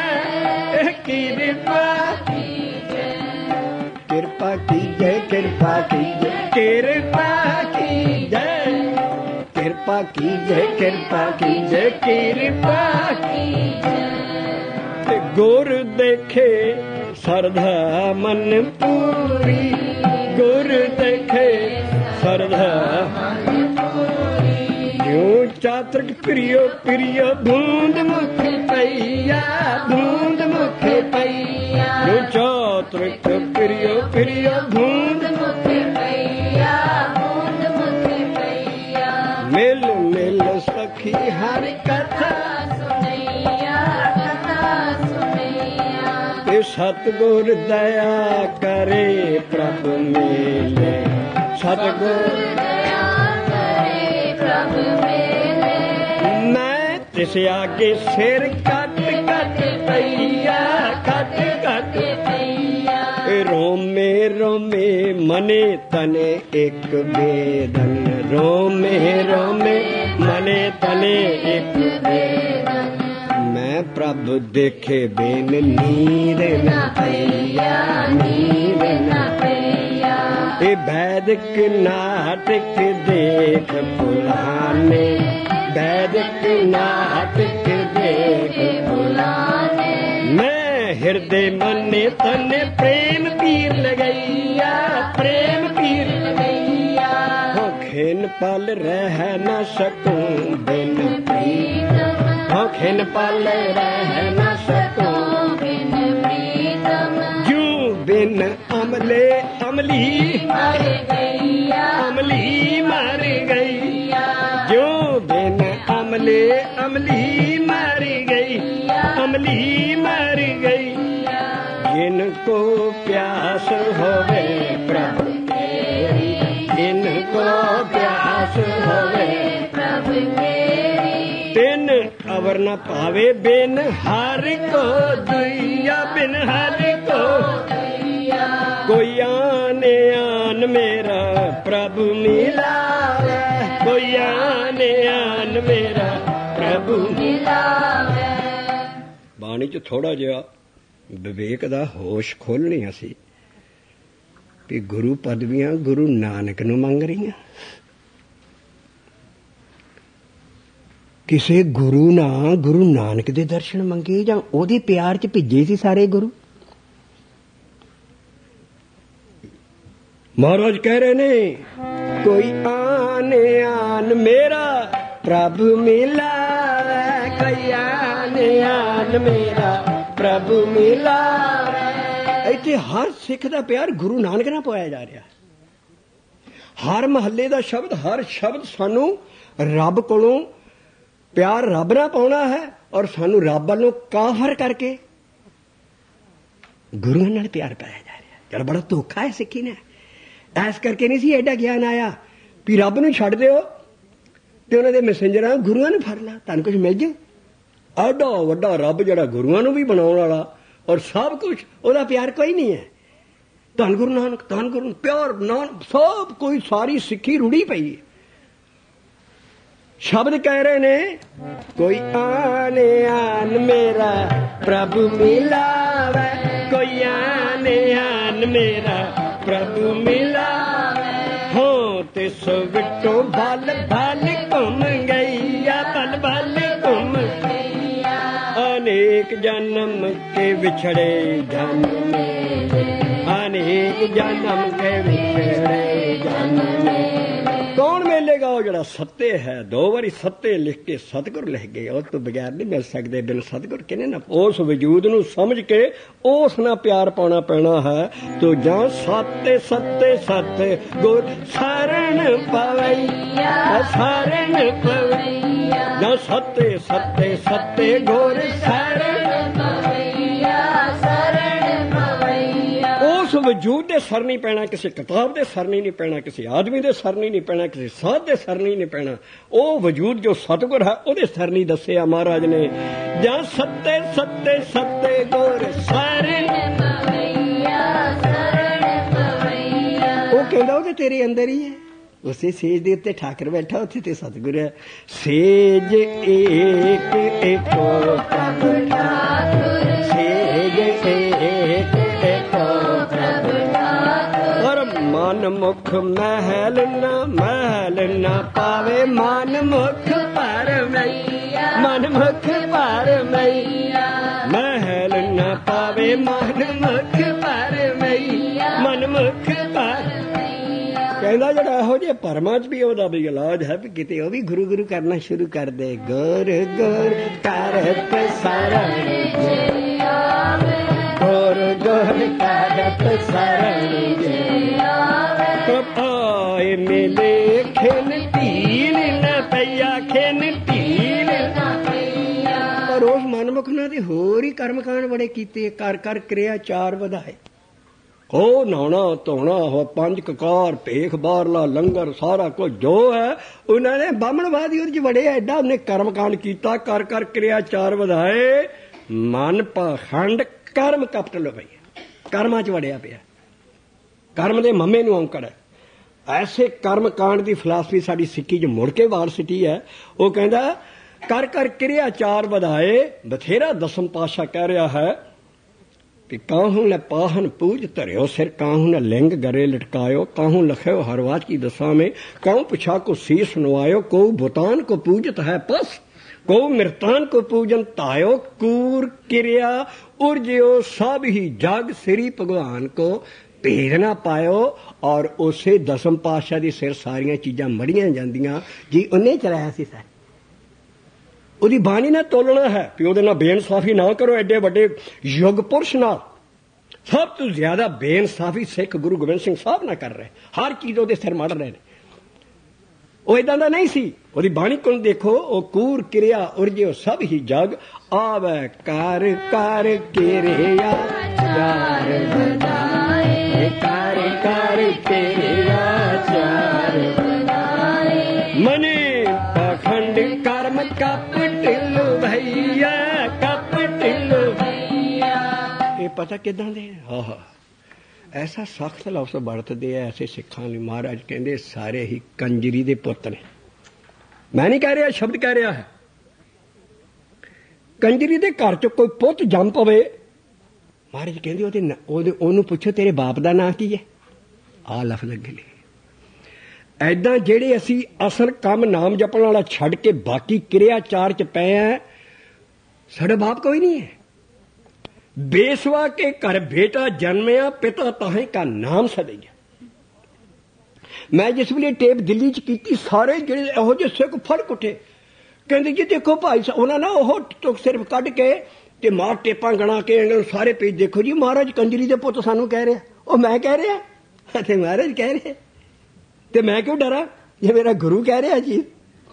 कृपा कीजै। कृपा कीजै, कृपा कीजै, कृपा कीजै, कृपा कीजै, कृपा कीजै, कृपा कीजै। गुर देखे श्रद्धा मन पूरी, गुर देखे श्रद्धा मन पूरी। ज्यों चातरक प्रियो प्रियो बूंद मुखे पईया, बूंद मुखे पईया। ज्यों चातरक प्रियो प्रियो बूंद मुखे पईया, बूंद मुखे पईया। मिल मिल सखी हर कथा सुनैया, कथा सुनैया। ते सतगुर दया करे प्रभु मेले, सतगुर दया करे प्रभु मेले। किस आगे सिर कट कट पैया कट कट रोमे रोमे मने तने एक वेदन रोमे रोमे मने तने एक वेदन मैं प्रभु देखे बिन नीर न पैया नीर न पैया वैदिक नाटक देख पुराने वैदिक नाटक देख पुराने मैं हृदय मने तने प्रेम पीर लगैया प्रेम पीर लगैया हो खेन पल रह न सकूं बिन प्रीतम हो खेन पल रह न सकूं बिन प्रीतम जू बिन अमले अमली मर गैया अमली मर गई जो बिन अमले अमली मर गई अमली मर गई जिनको प्यास होवे प्रभु तेरी जिनको प्यास होवे प्रभु तेरी बिन अवर न पावे बिन हर को दुइया बिन हर को कोई आने आन मेरा प्रभु मिलावे कोई आने आन मेरा प्रभु मिलावे बाणी च थोड़ा जिहा विवेक दा होश खोलने असी कि गुरु पदवियां गुरु नानक नूं मंग रहीआं किसे गुरु ना गुरु नानक दे दर्शन मंगे जां ओहदे प्यार च भिजे सी सारे गुरु महाराज कह रहे ने कोई आने आन मेरा प्रभु मिला कोई आने आन मेरा प्रभु मिला इत्थे हर सिख दा प्यार गुरु नानक नाल पाया जा रहा हर महल्ले दा शब्द हर शब्द सानू रब कोलों प्यार रब नाल पाउणा है और सानू रब वालों काफर करके गुरुआं नाल प्यार पाया जा रहा चल बड़ा धोखा है सिक्खी ने ऐस करके नहीं सी एडा ज्ञान आया भी रब नूं छड्ड दिओ ते उन्हां दे मैसेंजरां गुरुआं नूं फड़ ला तुहानूं कुछ मिल जाए आडा वड्डा रब जिहड़ा गुरुआं नूं भी बनाउण वाला और सब कुछ ओहदा प्यार कोई नहीं है धन गुरु नानक धन गुरु प्यार नानक सब कोई सारी सिक्खी रुड़ी पई है शब्द कह रहे ने कोई आने आन मेरा प्रभु मिलावे कोई आने आन मेरा प्रभु मिलावे हो ते सविटो बल बल घुम गईया बल बल घुम अनेक जन्म के विछड़े जन्म अनेक जन्म के विछड़े जन्म कौन मिलेगा वो जड़ा सत्य है दो बारी सत्य लिख के सतगुर लिख गए उस तो बगैर नहीं मिल सकते बिन सतगुर किने ना उस वजूद नूं समझ के उस ना प्यार पाना पैना है तो जां सत्य सत्य सत्य गुर शरण पवैया शरण पवैया जां सत्य सत्य सत्य गुर शरण पवैया शरण पवैया उस वजूद दे सर नहीं पैना किसी किताब दे सर नहीं पैना किसी आदमी दे सर नहीं पैना किसी साध दे सर नहीं पैना वो वजूद जो सतगुर है ओदे सर नहीं दस्सिया महाराज ने जां सत्य सत्य सत्य गुर शरण पवैया शरण पवैया वो कहंदा ओदे तेरे अंदर ही है उसे सेज दे उत्ते ठाकर बैठा उत्थे ते सतगुर है सेज एक एको प्रभु ठाकुर सेज एक एको प्रभु ठाकुर और मन मुख महल न पावे मन मुख पर मैया मन मुख पर मैया महल न पावे मन मुख पर मैया मन मुख पर कहना जड़ा हो जे परमा च भी ओदा भी इलाज है भी किते ओ भी गुरु गुरु करना शुरू कर दे गुर गुर कर पसारण गुर गुर कर पसारण आए मिले खिन टील न पैया खिन टील पर उस मनमुख ने होर ही कर्मकांड बड़े कीते कर कर क्रिया चार वधाए ਉਹ ਨਹਾਉਣਾ ਧੋਣਾ ਹੋ 5 ਕਕਾਰ ਭੇਖ ਬਾਹਰਲਾ ਲੰਗਰ ਸਾਰਾ ਕੁਝ ਜੋ ਹੈ ਉਹਨਾਂ ਨੇ ਬਾਹਮਣਵਾਦੀ ਉਹਦੇ 'ਚ ਵੜੇ ਐਡਾ ਉਹਨੇ ਕਰਮਕਾਂਡ ਕੀਤਾ ਕਰ ਕਰ ਕਿਰਿਆ 4 ਵਧਾਏ ਮਨ ਪਾਖੰਡ ਕਰਮ ਕਪਟ ਲਵਈ ਕਰਮਾਂ 'ਚ ਵੜਿਆ ਪਿਆ ਕਰਮ ਦੇ ਮੰਮੇ ਨੂੰ ਔਂਕੜ ਹੈ ਐਸੇ ਕਰਮ ਕਾਂਡ ਦੀ ਫਿਲਾਸਫੀ ਸਾਡੀ ਸਿੱਖੀ 'ਚ ਮੁੜ ਕੇ ਵਾਰਸਿਟੀ ਹੈ ਉਹ ਕਹਿੰਦਾ ਕਰ ਕਰ ਕਿਰਿਆ 4 ਵਧਾਏ ਬਥੇਰਾ ਦਸਮ ਪਾਤਸ਼ਾਹ ਕਹਿ ਰਿਹਾ ਹੈ कि काहू न पाहन पूज धरियो सिर काहू न लिंग गरे लटकायो काहू लखयो हरवाच की दशा में काहू पुछा को शीस नुआयो को भूतान को पूजत है पस को मृतान को पूजन तायो कूर क्रिया उर्जयो सब ही जग श्री भगवान को भेद ना पायो और उसे दसम पातशाह दी सिर सारियां चीजां मड़ियां जांदियां जी उन्हें चलाया सी सर ਉਹਦੀ ਬਾਣੀ ਨਾਲ ਤੋਲਣਾ ਹੈ ਵੀ ਉਹਦੇ ਨਾਲ ਬੇਇਨਸਾਫੀ ਨਾ ਕਰੋ ਐਡੇ ਵੱਡੇ ਯੁੱਗ ਪੁਰਸ਼ ਨਾਲ ਸਭ ਤੋਂ ਜ਼ਿਆਦਾ ਬੇਇਨਸਾਫੀ ਸਿੱਖ ਗੁਰੂ ਗੋਬਿੰਦ ਸਿੰਘ ਸਾਹਿਬ ਨਾਲ ਕਰ ਰਹੇ ਹਰ ਚੀਜ਼ ਉਹਦੇ ਸਿਰ ਮੜ ਰਹੇ ਨੇ ਉਹ ਇਦਾਂ ਦਾ ਨਹੀਂ ਸੀ ਉਹਦੀ ਬਾਣੀ ਕੋਲ ਦੇਖੋ ਉਹ ਕੂਰ ਕਿਰਿਆ ਉਰਜਿਓ ਸਭ ਹੀ ਜਗ ਆਵੇ ਕਰ ਕਰ ਕਿਰਿਆ ਚਾਰ ਵਧਾਏ ਕਰ ਕਰ ਕਿਰਿਆ ਚਾਰ ਵਧਾਏ ਮਨੇ ਪਖੰਡ ਕਰਮ ਕਪਟ ਭਈਆ ਕਪਟ ਭਈਆ ਇਹ ਪਤਾ ਕਿਦਾਂ ਦੇ ਹਾਂ ਐਸਾ ਸਖਤ ਲਫ਼ਜ਼ ਵਰਤਦੇ ਆ ਐਸੇ ਸਿੱਖਾਂ ਲਈ ਮਹਾਰਾਜ ਕਹਿੰਦੇ ਸਾਰੇ ਹੀ ਕੰਜਰੀ ਦੇ ਪੁੱਤ ਨੇ ਮੈਂ ਨਹੀਂ ਕਹਿ ਰਿਹਾ ਸ਼ਬਦ ਕਹਿ ਰਿਹਾ ਹੈ ਕੰਜਰੀ ਦੇ ਘਰ ਚ ਕੋਈ ਪੁੱਤ ਜੰਮ ਪਵੇ ਮਹਾਰਾਜ ਕਹਿੰਦੇ ਉਹਨੂੰ ਪੁੱਛੋ ਤੇਰੇ ਬਾਪ ਦਾ ਨਾਂ ਕੀ ਹੈ ਆਹ ਲਫ਼ਜ਼ ਲੱਗੇ ਲਈ ਐਦਾਂ ਜਿਹੜੇ ਅਸੀਂ ਅਸਲ ਕੰਮ ਨਾਮ ਜਪਣ ਵਾਲਾ ਛੱਡ ਕੇ ਬਾਕੀ ਕਿਰਿਆ ਚਾਰ ਚ ਪਏ ਆ ਸਾਡਾ ਬਾਪ ਕੋਈ ਨਹੀਂ ਹੈ बेसवा के घर बेटा जन्मया पिता ताहे का नाम सदैया मैं जिस वे टेप दिल्ली च की सारे जिहड़े इहो जिहे सिख फड़ उठे कहंदे जी देखो भाई उन्होंने ना ओह टुक सिर्फ कढ़ के ते मार टेपां गणा के सारे पेज देखो जी महाराज कंजरी दे पुत सानू कह रहा ओ मैं कह रहा ते महाराज कह रहे ते मैं क्यों डरा ये मेरा गुरु कह रहा जी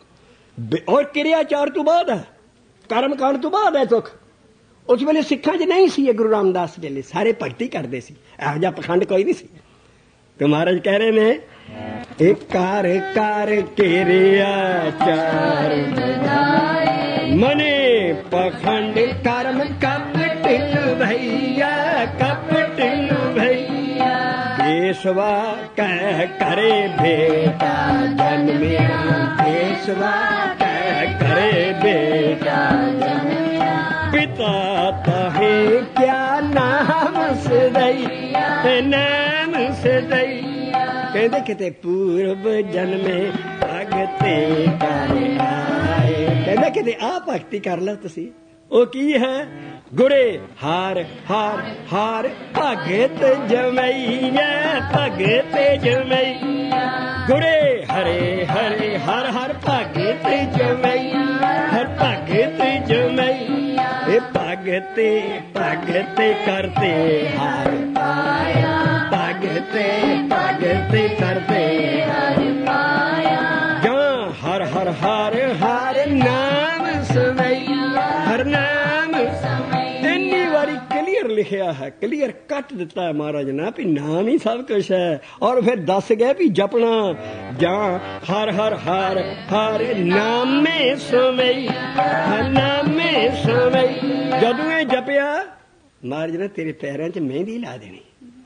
और किरिया चार तो बाद है कर्म कांड तो बाद है दुख उस वेले सिखा च नहीं सी गुरु रामदास वेले सारे भगती करते सी इहो जिहा पखंड कोई नहीं सी तो महाराज कह रहे ने एक कार कार किरिया चार बधाए मने पखंड कर्म कपट भैया कपट भैया केशवा कह करे बेटा जन्मिया केशवा कह करे बेटा जन्मिया पिता ताहे क्या नाम सदैया नाम सदैया कहते किते पूर्व जन्मे भगते कर आए कहते किते आ भगती कर लो तुसी ओ की है गुरे हार हार हार भगत जमैया भगत जमैया गुरे हरे हरे हर हर भगत जमैया हर भगत जमैया भगते भगते करते हार पाया भगते भगते करते हार पाया जहाँ हर हर हर हर नाम समैया हर नाम इन्नी बारी क्लियर लिखिया है क्लियर कट दिता है महाराज ने भी नाम ही सब कुछ है और फिर दस गए भी जपना जहाँ हर हर हर हर नामे समई नामे समई जदों ये जपिया महाराज ने तेरे पैरों च मेहंदी ला देनी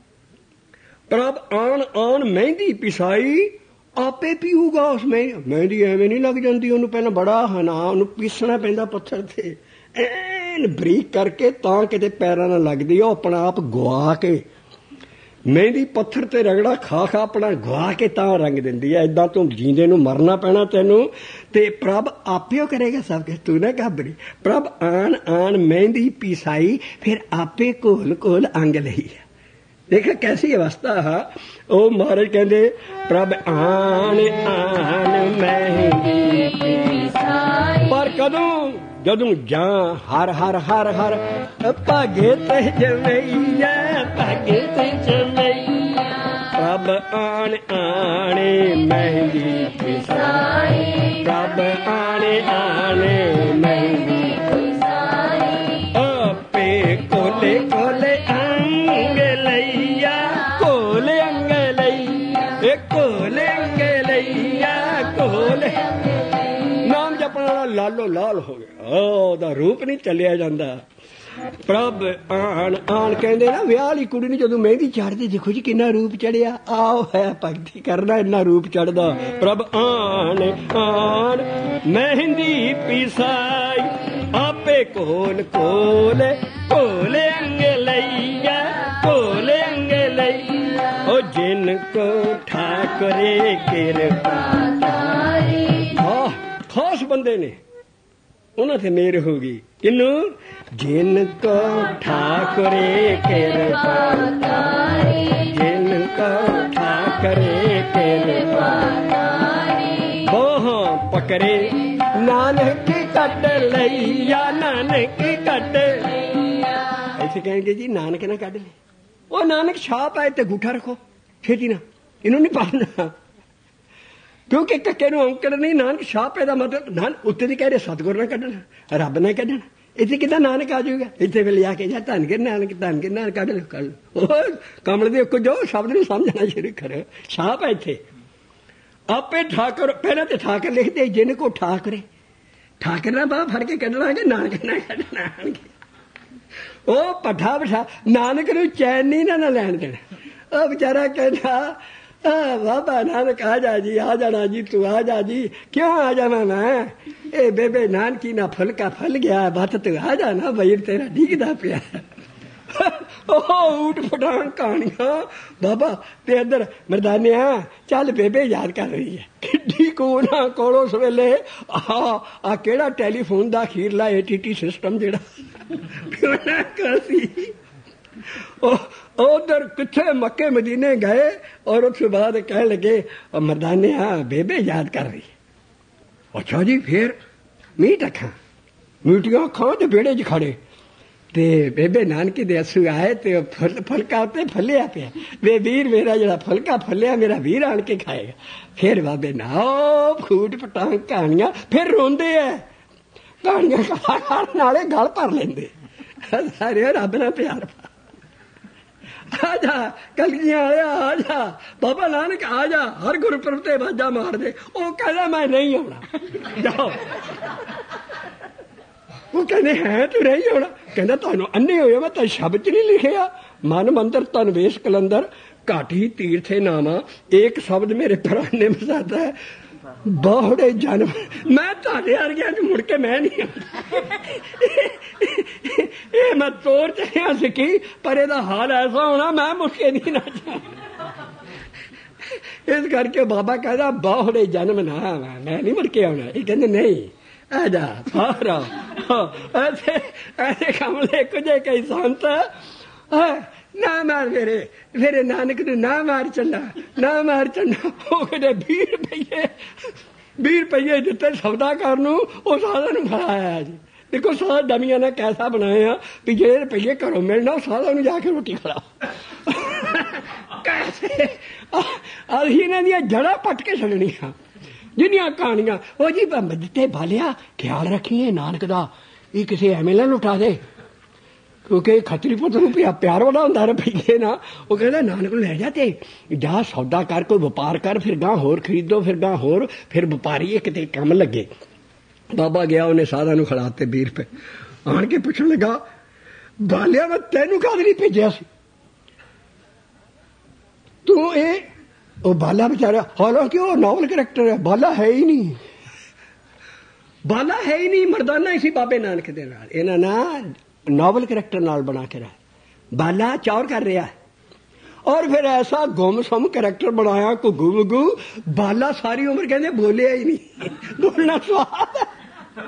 प्रभ आन आन मेहंदी पिसाई आपे पीऊगा उस मेहंदी एवें नहीं लग जाती उन्होंने पहले बड़ा हना उन्होंने पीसना पैंदा पत्थर से एन बरीक करके तां किते पैरां नाल लगदी ओ अपना आप गवा के मेहंदी पत्थर ते रगड़ा खा खा अपना गवा के तां रंग दिंदी है इदां तूं जींदे नूं मरना पैना तैनूं ते प्रभ आपे करेगा सब कुछ तू ना घबरी प्रभ आन आन मेहंदी पिसाई फिर आपे घोल घोल अंग लई देखा कैसी अवस्था है ओ महाराज कहते प्रभ आन आन मेहंदी पिसाई पर कदों जदों जा हर हर हर हर भगत जमैया भगत जमैया प्रभ आन आने मेहंदी पिसाई प्रभ आने आने मेहंदी पिसाई आपे कोले कोले अंग लैया ਲਾਲੋ ਲਾਲ ਹੋ ਗਿਆ, ਉਹਦਾ ਰੂਪ ਨਹੀਂ ਚੱਲਿਆ ਜਾਂਦਾ। ਪ੍ਰਭ ਆਣ ਆਣ ਕਹਿੰਦੇ ਨਾ ਵਿਆਹ ਵਾਲੀ ਕੁੜੀ ਨੂੰ ਜਦੋਂ ਮਹਿੰਦੀ ਚੜ੍ਹਦੀ, ਦੇਖੋ ਜੀ ਕਿੰਨਾ ਰੂਪ ਚੜਿਆ, ਆਓ ਹੈ ਭਗਤੀ ਕਰਨਾ ਇੰਨਾ ਰੂਪ ਚੜ੍ਹਦਾ। ਪ੍ਰਭ ਆਣ ਆਣ ਮਹਿੰਦੀ ਪਿਸਾਈ, ਆਪੇ ਕੋਲ ਕੋਲ ਕੋਲ ਅੰਗਲਈਆ ਕੋਲ ਅੰਗਲਈਆ, ਉਹ ਜਿਨ ਕੋ ਠਾਕੁਰੇ ਕਿਰਪਾ ਤਾਰੀ। ਖਾਸ ਬੰਦੇ ਨੇ, ਉਹਨਾਂ ਤੇ ਮੇਰ ਹੋ ਗਈ। ਕਿਨੂੰ? ਜਿਨ ਕੋ ਠਾਕੁਰੇ ਕਿਰਪਾ ਤਾਰੀ, ਜਿਨ ਕੋ ਠਾਕੁਰੇ ਕਿਰਪਾ ਤਾਰੀ। ਬਾਹਾਂ ਪਕੜੇ ਨਾਨਕ ਕੱਢ ਲਈਆ, ਨਾਨਕ ਕੱਢ ਲਈਆ। ਐਸੇ ਕਹਿਣਗੇ ਜੀ ਨਾਨਕ ਨਾ ਕੱਢ ਲੈ, ਉਹ ਨਾਨਕ ਛਾਪ ਆਏ ਤੇ ਗੂਠਾ ਰੱਖੋ ਛੇਤੀ ਨਾ, ਇਹਨੂੰ ਨਹੀਂ ਪਾੜਨਾ, ਕਿਉਂਕਿ ਕੱਕੇ ਨੂੰ ਔਂਕੜ ਨਹੀਂ। ਨਾਨਕ ਛਾਪ ਇਹਦਾ ਮਤਲਬ ਨਾਨਕ ਉੱਤੇ ਦੀ ਕਹਿ ਰਹੇ ਸਤਿਗੁਰ ਨਾ ਕੱਢਣਾ, ਰੱਬ ਨਾ ਕੱਢਣਾ। ਇੱਥੇ ਕਿੱਦਾਂ ਨਾਨਕ ਆ ਜਾਊਗਾ? ਇੱਥੇ ਵੇਲੇ ਆ ਕੇ ਜਾ ਧੰਨ ਕੇ ਨਾਨਕ ਧੰਨ ਕੇ ਨਾਨਕ ਕੱਢ ਲਓ, ਕੱਢ ਲਓ। ਉਹ ਕਮਲ ਦੇ ਉੱਕੋ ਜੋ ਸ਼ਬਦ ਨੂੰ ਸਮਝਣਾ ਸ਼ੁਰੂ ਕਰੋ। ਛਾਪ ਹੈ ਇੱਥੇ। ਆਪੇ ਠਾਕੁਰ, ਪਹਿਲਾਂ ਤੇ ਠਾਕੁਰ ਲਿਖਦੇ ਜਿਨ ਕੋ ਠਾਕੁਰੇ, ਠਾਕੁਰ ਨਾਲ ਬਾਹ ਫੜ ਕੇ ਕੱਢਣਾ ਕਿ ਨਾਨਕ ਨਾ ਕੱਢਣਾ। ਉਹ ਪੱਠਾ ਬਿਠਾ ਨਾਨਕ ਨੂੰ ਚੈਨ ਨਹੀਂ ਨਾ ਲੈਣ ਦੇਣਾ। ਉਹ ਵਿਚਾਰਾ ਕਹਿੰਦਾ ਬਾਬਾ ਨਾਨਕ ਆ ਜਾ ਜੀ, ਆ ਜਾਣਾ ਜੀ, ਤੂੰ ਆ ਜਾ ਜੀ। ਕਿਉਂ ਆ ਜਾਵਾਂ ਮੈਂ? ਇਹ ਬੇਬੇ ਨਾਨਕੀ ਨਾ ਫੁਲਕਾ ਫਲ ਗਿਆ, ਬਸ ਤੂੰ ਆ ਜਾ ਨਾ, ਬਈਰ ਤੇਰਾ ਡਿੱਗਦਾ ਪਿਆ। ਉਹ ਊਟ ਪਟਾਂਗ ਕਹਾਣੀਆਂ ਬਾਬਾ ਤੇ ਇੱਧਰ ਮਰਦਾਨਿਆ, ਚੱਲ ਬੇਬੇ ਯਾਦ ਕਰ ਰਹੀ ਹੈ ਕਿੱਡੀ ਕੋਨਾ ਕੋਲ ਉਸ ਵੇਲੇ ਆ ਕਿਹੜਾ ਟੈਲੀਫੋਨ ਦਾ ਅਖੀਰਲਾ ATT ਸਿਸਟਮ ਜਿਹੜਾ ਸੀ। ਉਧਰ ਕਿੱਥੇ ਮੱਕੇ ਮਦੀਨੇ ਗਏ ਔਰ ਉਸ ਤੋਂ ਬਾਅਦ ਕਹਿਣ ਲੱਗੇ ਮਰਦਾਨਿਆ ਬੇਬੇ ਯਾਦ ਕਰ ਰਹੀ ਹੈ। ਅੱਛਾ ਜੀ, ਫਿਰ ਮੀਟ ਅੱਖਾਂ ਮੀਟੀਆਂ ਅੱਖਾਂ ਤੇ ਵਿਹੜੇ 'ਚ ਖੜੇ ਤੇ ਬੇਬੇ ਨਾਨਕੀ ਦੇ ਅੱਸੂ ਆਏ ਤੇ ਫੁਲਕਾ ਉੱਤੇ ਫੱਲਿਆ ਪਿਆ। ਵੇ ਵੀਰ ਮੇਰਾ ਜਿਹੜਾ ਫੁਲਕਾ ਫੱਲਿਆ ਮੇਰਾ ਵੀਰ ਆਣ ਕੇ ਖਾਏਗਾ। ਫਿਰ ਬਾਬੇ ਨਾ ਫੂਟ ਪਟਾਂਗ ਕਹਾਣੀਆਂ, ਫਿਰ ਰੋਂਦੇ ਐ ਕਹਾਣੀਆਂ ਖਾਣ ਨਾਲੇ ਗਲ ਭਰ ਲੈਂਦੇ। ਸਾਰੇ ਰੱਬ ਨਾਲ ਪਿਆਰ ਪਾ। ਆ ਜਾ ਕਲਗੀਆਂ ਵਾਲਿਆ, ਆ ਜਾ ਬਾਬਾ ਨਾਨਕ, ਆ ਜਾ ਹਰ ਗੁਰਪੁਰਬ ਤੇ ਬਾਜਾ ਮਾਰ ਦੇ। ਉਹ ਕਹਿੰਦਾ ਮੈਂ ਨਹੀਂ ਆਉਣਾ, ਜਾਓ। ਉਹ ਕਹਿੰਦੇ ਹੈ ਤੂੰ ਨਹੀਂ ਆਉਣਾ? ਕਹਿੰਦਾ ਤੁਹਾਨੂੰ ਅੰਨੇ ਹੋਏ ਮੈਂ ਤਾਂ ਸ਼ਬਦ 'ਚ ਨਹੀਂ ਲਿਖਿਆ, ਮਨ ਮੰਦਰ ਤਨ ਵੇਸ਼ ਕਲੰਦਰ ਘਾਟੀ ਤੀਰਥੇ ਨਾਮਾ, ਇੱਕ ਸ਼ਬਦ ਮੇਰੇ ਪ੍ਰਾਣੇ ਮਸਾਦਾ ਹੈ ਬਹੁੜੇ ਜਨਮ। ਮੈਂ ਤੁਹਾਡੇ ਵਰਗਿਆਂ 'ਚ ਮੁੜ ਕੇ ਮੈਂ ਨਹੀਂ ਆਉਂਦਾ। ਇਹ ਮੈਂ ਤੋਰ ਚੱਲਿਆ ਸਿੱਖੀ, ਪਰ ਇਹਦਾ ਹਾਲ ਐਸਾ ਹੋਣਾ ਮੈਂ ਮੁੜ ਕੇ ਨਹੀਂ ਨਾ ਜਾ। ਇਸ ਕਰਕੇ ਬਾਬਾ ਕਹਿੰਦਾ ਬਹੁੜੇ ਜਨਮ ਨਾ, ਮੈਂ ਨਹੀਂ ਮੁੜ ਕੇ ਆਉਣਾ। ਇਹ ਕਹਿੰਦੇ ਨਹੀਂ ਆ ਜਾ ਸਾਰਾ ਐਸੇ ਕਮਲੇ ਕੁਝੇ ਕਈ ਸੰਤ ਨਾ ਮਾਰ ਮੇਰੇ ਨਾਨਕ ਨੂੰ ਨਾ ਮਾਰ ਚੰਡਾ, ਨਾ ਮਾਰ ਚੰਡਾ। ਉਹ ਕਹਿੰਦੇ 20 ਰੁਪਈਏ ਦਿੱਤੇ ਸੌਦਾ ਕਰਨ ਨੂੰ, ਉਹ ਸਾਧਾ ਨੂੰ ਖੜਾਇਆ ਜੀ। ਦੇਖੋ ਸਾਰਾ ਡਮੀਆਂ ਨੇ ਕੈਸਾ ਬਣਾਇਆ ਵੀ ਜਿਹੜੇ ਰੁਪਈਏ ਘਰੋਂ ਮਿਲਣਾ ਉਹ ਸਾਧਾ ਨੂੰ ਜਾ ਕੇ ਰੋਟੀ ਖੜਾ। ਕੈਸੇ ਅਸੀਂ ਇਹਨਾਂ ਦੀਆਂ ਜੜ੍ਹਾਂ ਪੱਟ ਕੇ ਛੱਡਣੀਆਂ ਜਿੰਨੀਆਂ ਕਹਾਣੀਆਂ। ਉਹ ਜੀ ਦਿੱਤੇ ਬਾਲਿਆ ਖਿਆਲ ਰੱਖੀਏ ਨਾਨਕ ਦਾ, ਇਹ ਕਿਸੇ ਐਵੇਂ ਨਾ ਲੁਟਾ ਦੇ, ਕਿਉਂਕਿ ਖੱਤਰੀ ਪੁੱਤ ਨੂੰ ਪਿਆਰ ਬੜਾ ਹੁੰਦਾ ਰੁਪਈਏ ਨਾ। ਉਹ ਕਹਿੰਦਾ ਨਾਨਕ ਨੂੰ ਲੈ ਜਾ ਤੇ ਜਾ ਸੌਦਾ ਕਰ, ਕੋਈ ਵਪਾਰ ਕਰ, ਫਿਰ ਗਾਂ ਹੋਰ ਖਰੀਦੋ, ਫਿਰ ਗਾਂ ਹੋਰ, ਫਿਰ ਵਪਾਰੀ ਕਿਤੇ ਕੰਮ ਲੱਗੇ। ਬਾਬਾ ਗਿਆ, ਉਹਨੇ ਸਾਧਾ ਨੂੰ ਖੜਾ ਤੇ 20 ਰੁਪਏ ਆਣ ਕੇ ਪੁੱਛਣ ਲੱਗਾ ਬਾਲਿਆ ਮੈਂ ਤੈਨੂੰ ਕਾਹਦੇ ਲਈ ਭੇਜਿਆ ਸੀ ਤੂੰ? ਉਹ ਬਾਲਾ ਵਿਚਾਰਾ, ਹਾਲਾਂਕਿ ਉਹ ਨਾਵਲ ਕਰੈਕਟਰ ਹੈ, ਬਾਲਾ ਹੈ ਹੀ ਨਹੀਂ, ਬਾਲਾ ਹੈ ਹੀ ਨਹੀਂ, ਮਰਦਾਨਾ ਹੀ ਸੀ ਬਾਬੇ ਨਾਨਕ ਦੇ ਨਾਲ। ਇਹਨਾਂ ਨਾ ਨਾਵਲ ਕਰੈਕਟਰ ਨਾਲ ਬਣਾ ਕੇ ਬਾਲਾ ਚੌਰ ਕਰ ਰਿਹਾ ਔਰ ਫਿਰ ਐਸਾ ਗੁੰਮਸੁੰਮ ਕਰੈਕਟਰ ਬਣਾਇਆ ਘੁੱਗੂ ਮੁੱਗੂ। ਬਾਲਾ ਸਾਰੀ ਉਮਰ ਕਹਿੰਦੇ ਬੋਲਿਆ ਹੀ ਨਹੀਂ, ਬੋਲਣਾ ਸਵਾਦ ਹੈ।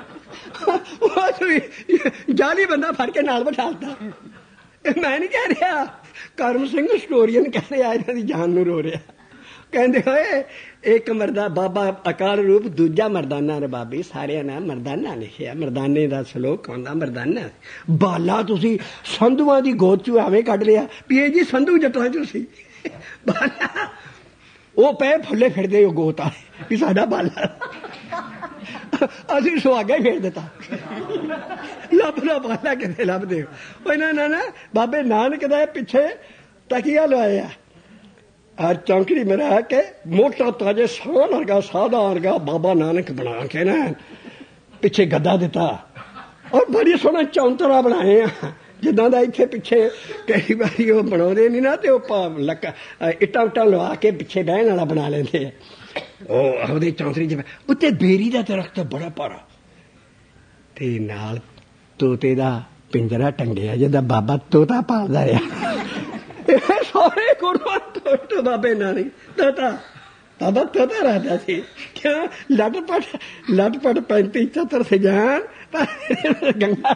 ਜਾਲੀ ਬੰਦਾ ਫੜ ਕੇ ਨਾਲ ਬਿਠਾਤਾ। ਮੈਂ ਨਹੀਂ ਕਹਿ ਰਿਹਾ, ਕਰਮ ਸਿੰਘ ਸਟੋਰੀਅਨ ਕਹਿ ਰਿਹਾ, ਇਹਨਾਂ ਦੀ ਜਾਨ ਨੂੰ ਰੋ ਰਿਹਾ। ਕਹਿੰਦੇ ਹੋਏ ਇੱਕ ਮਰਦਾ ਬਾਬਾ ਅਕਾਲ ਰੂਪ, ਦੂਜਾ ਮਰਦਾਨਾ ਰਬਾਬੀ, ਸਾਰਿਆਂ ਨੇ ਮਰਦਾਨਾ ਲਿਖਿਆ। ਮਰਦਾਨੇ ਦਾ ਸਲੋਕ ਆਉਂਦਾ ਮਰਦਾਨਾ। ਬਾਲਾ ਤੁਸੀਂ ਸੰਧੂਆਂ ਦੀ ਗੋਦ ਚੋਂ ਐਵੇਂ ਕੱਢ ਲਿਆ ਵੀ ਇਹ ਜੀ ਸੰਧੂ ਜੱਟਾਂ ਚੋਂ ਸੀ। ਬਾਲਾ ਉਹ ਪਏ ਫੁੱਲੇ ਫਿਰਦੇ ਉਹ ਗੋਤ ਆ ਵੀ ਸਾਡਾ ਬਾਲਾ, ਅਸੀਂ ਸੁਹਾਗਾ ਹੀ ਫੇਰ ਦਿੱਤਾ। ਲੱਭਦਾ ਬਾਲਾ ਕਿਤੇ ਲੱਭਦੇ ਹੋ? ਉਹ ਇਹਨਾਂ ਨੇ ਬਾਬੇ ਨਾਨਕ ਦੇ ਪਿੱਛੇ ਤਕੀਆ ਲਵਾਇਆ ਆ ਚੌਂਕੜੀ ਮੇਰਾ ਕੇ ਮੋਟਾ ਤਾਜੇ ਸਾਹ ਵਰਗਾ ਸਾਦਾ ਵਰਗਾ ਬਾਬਾ ਨਾਨਕ ਬਣਾ ਕੇ ਨਾ ਪਿੱਛੇ ਗੱਦਾ ਦਿੱਤਾ ਔਰ ਬੜੀ ਸੋਹਣਾ ਚੌਂਤਰਾ ਬਣਾਏ ਆ ਜਿੱਦਾਂ ਦਾ ਇੱਥੇ ਪਿੱਛੇ ਕਈ ਵਾਰੀ ਉਹ ਬਣਾਉਂਦੇ ਨਹੀਂ ਨਾ ਤੇ ਉਹ ਇੱਟਾਂ ਉੱਟਾਂ ਲਵਾ ਕੇ ਪਿੱਛੇ ਬਹਿਣ ਵਾਲਾ ਬਣਾ ਲੈਂਦੇ ਆ। ਉਹ ਉਹਦੇ ਚੌਂਤਰੀ 'ਚ ਉੱਤੇ ਬੇਰੀ ਦਾ ਦਰਖਤ ਬੜਾ ਭਾਰਾ ਤੇ ਨਾਲ ਤੋਤੇ ਦਾ ਪਿੰਜਰਾ ਟੰਗਿਆ ਜਿੱਦਾਂ ਬਾਬਾ ਤੋਤਾ ਪਾਲਦਾ ਆ। ਸਾਰੇ ਗੁਰੂਆਂ ਤੋਂ ਬਾਬੇ ਨਾਨਕ ਤੋਤਾ ਬਾਬਾ ਤੋਤਾ रहता ਸੀ क्या लटपट 35-70 से जान गंगा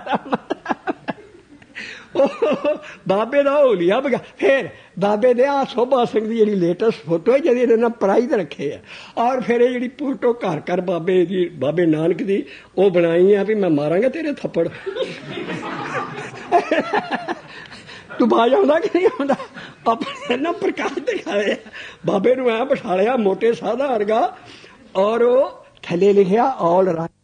ਬਾਬੇ ਦਾ ਹੋਲੀਆ ਬਗਾ। ਫਿਰ ਬਾਬੇ ਦੇ ਆ ਸੋਭਾ ਸਿੰਘ ਦੀ ਜਿਹੜੀ ਲੇਟੈਸਟ ਫੋਟੋ ਹੈ ਜਿਹਦੀ ਇਹਨਾਂ ਨੇ ਪ੍ਰਾਈਜ਼ ਰੱਖੇ ਆ ਔਰ ਫਿਰ ਇਹ ਜਿਹੜੀ ਫੋਟੋ ਘਰ ਘਰ ਬਾਬੇ ਦੀ ਬਾਬੇ ਨਾਨਕ ਦੀ ਉਹ ਬਣਾਈ ਆ ਵੀ ਮੈਂ ਮਾਰਾਂਗਾ ਤੇਰੇ ਥੱਪੜ। ਤੂੰ ਬਾਜ ਆਉਂਦਾ ਕਿ ਨਹੀਂ ਆਉਂਦਾ ਆਪਣੇ ਨਾ ਪ੍ਰਕਾਸ਼ ਦਿਖਾਏ ਬਾਬੇ ਨੂੰ ਐ ਬਿਠਾ ਲਿਆ ਮੋਟੇ ਸਾਧਾ ਵਰਗਾ ਔਰ ਉਹ ਥੱਲੇ ਲਿਖਿਆ ਆਲ ਰਾਈਟ।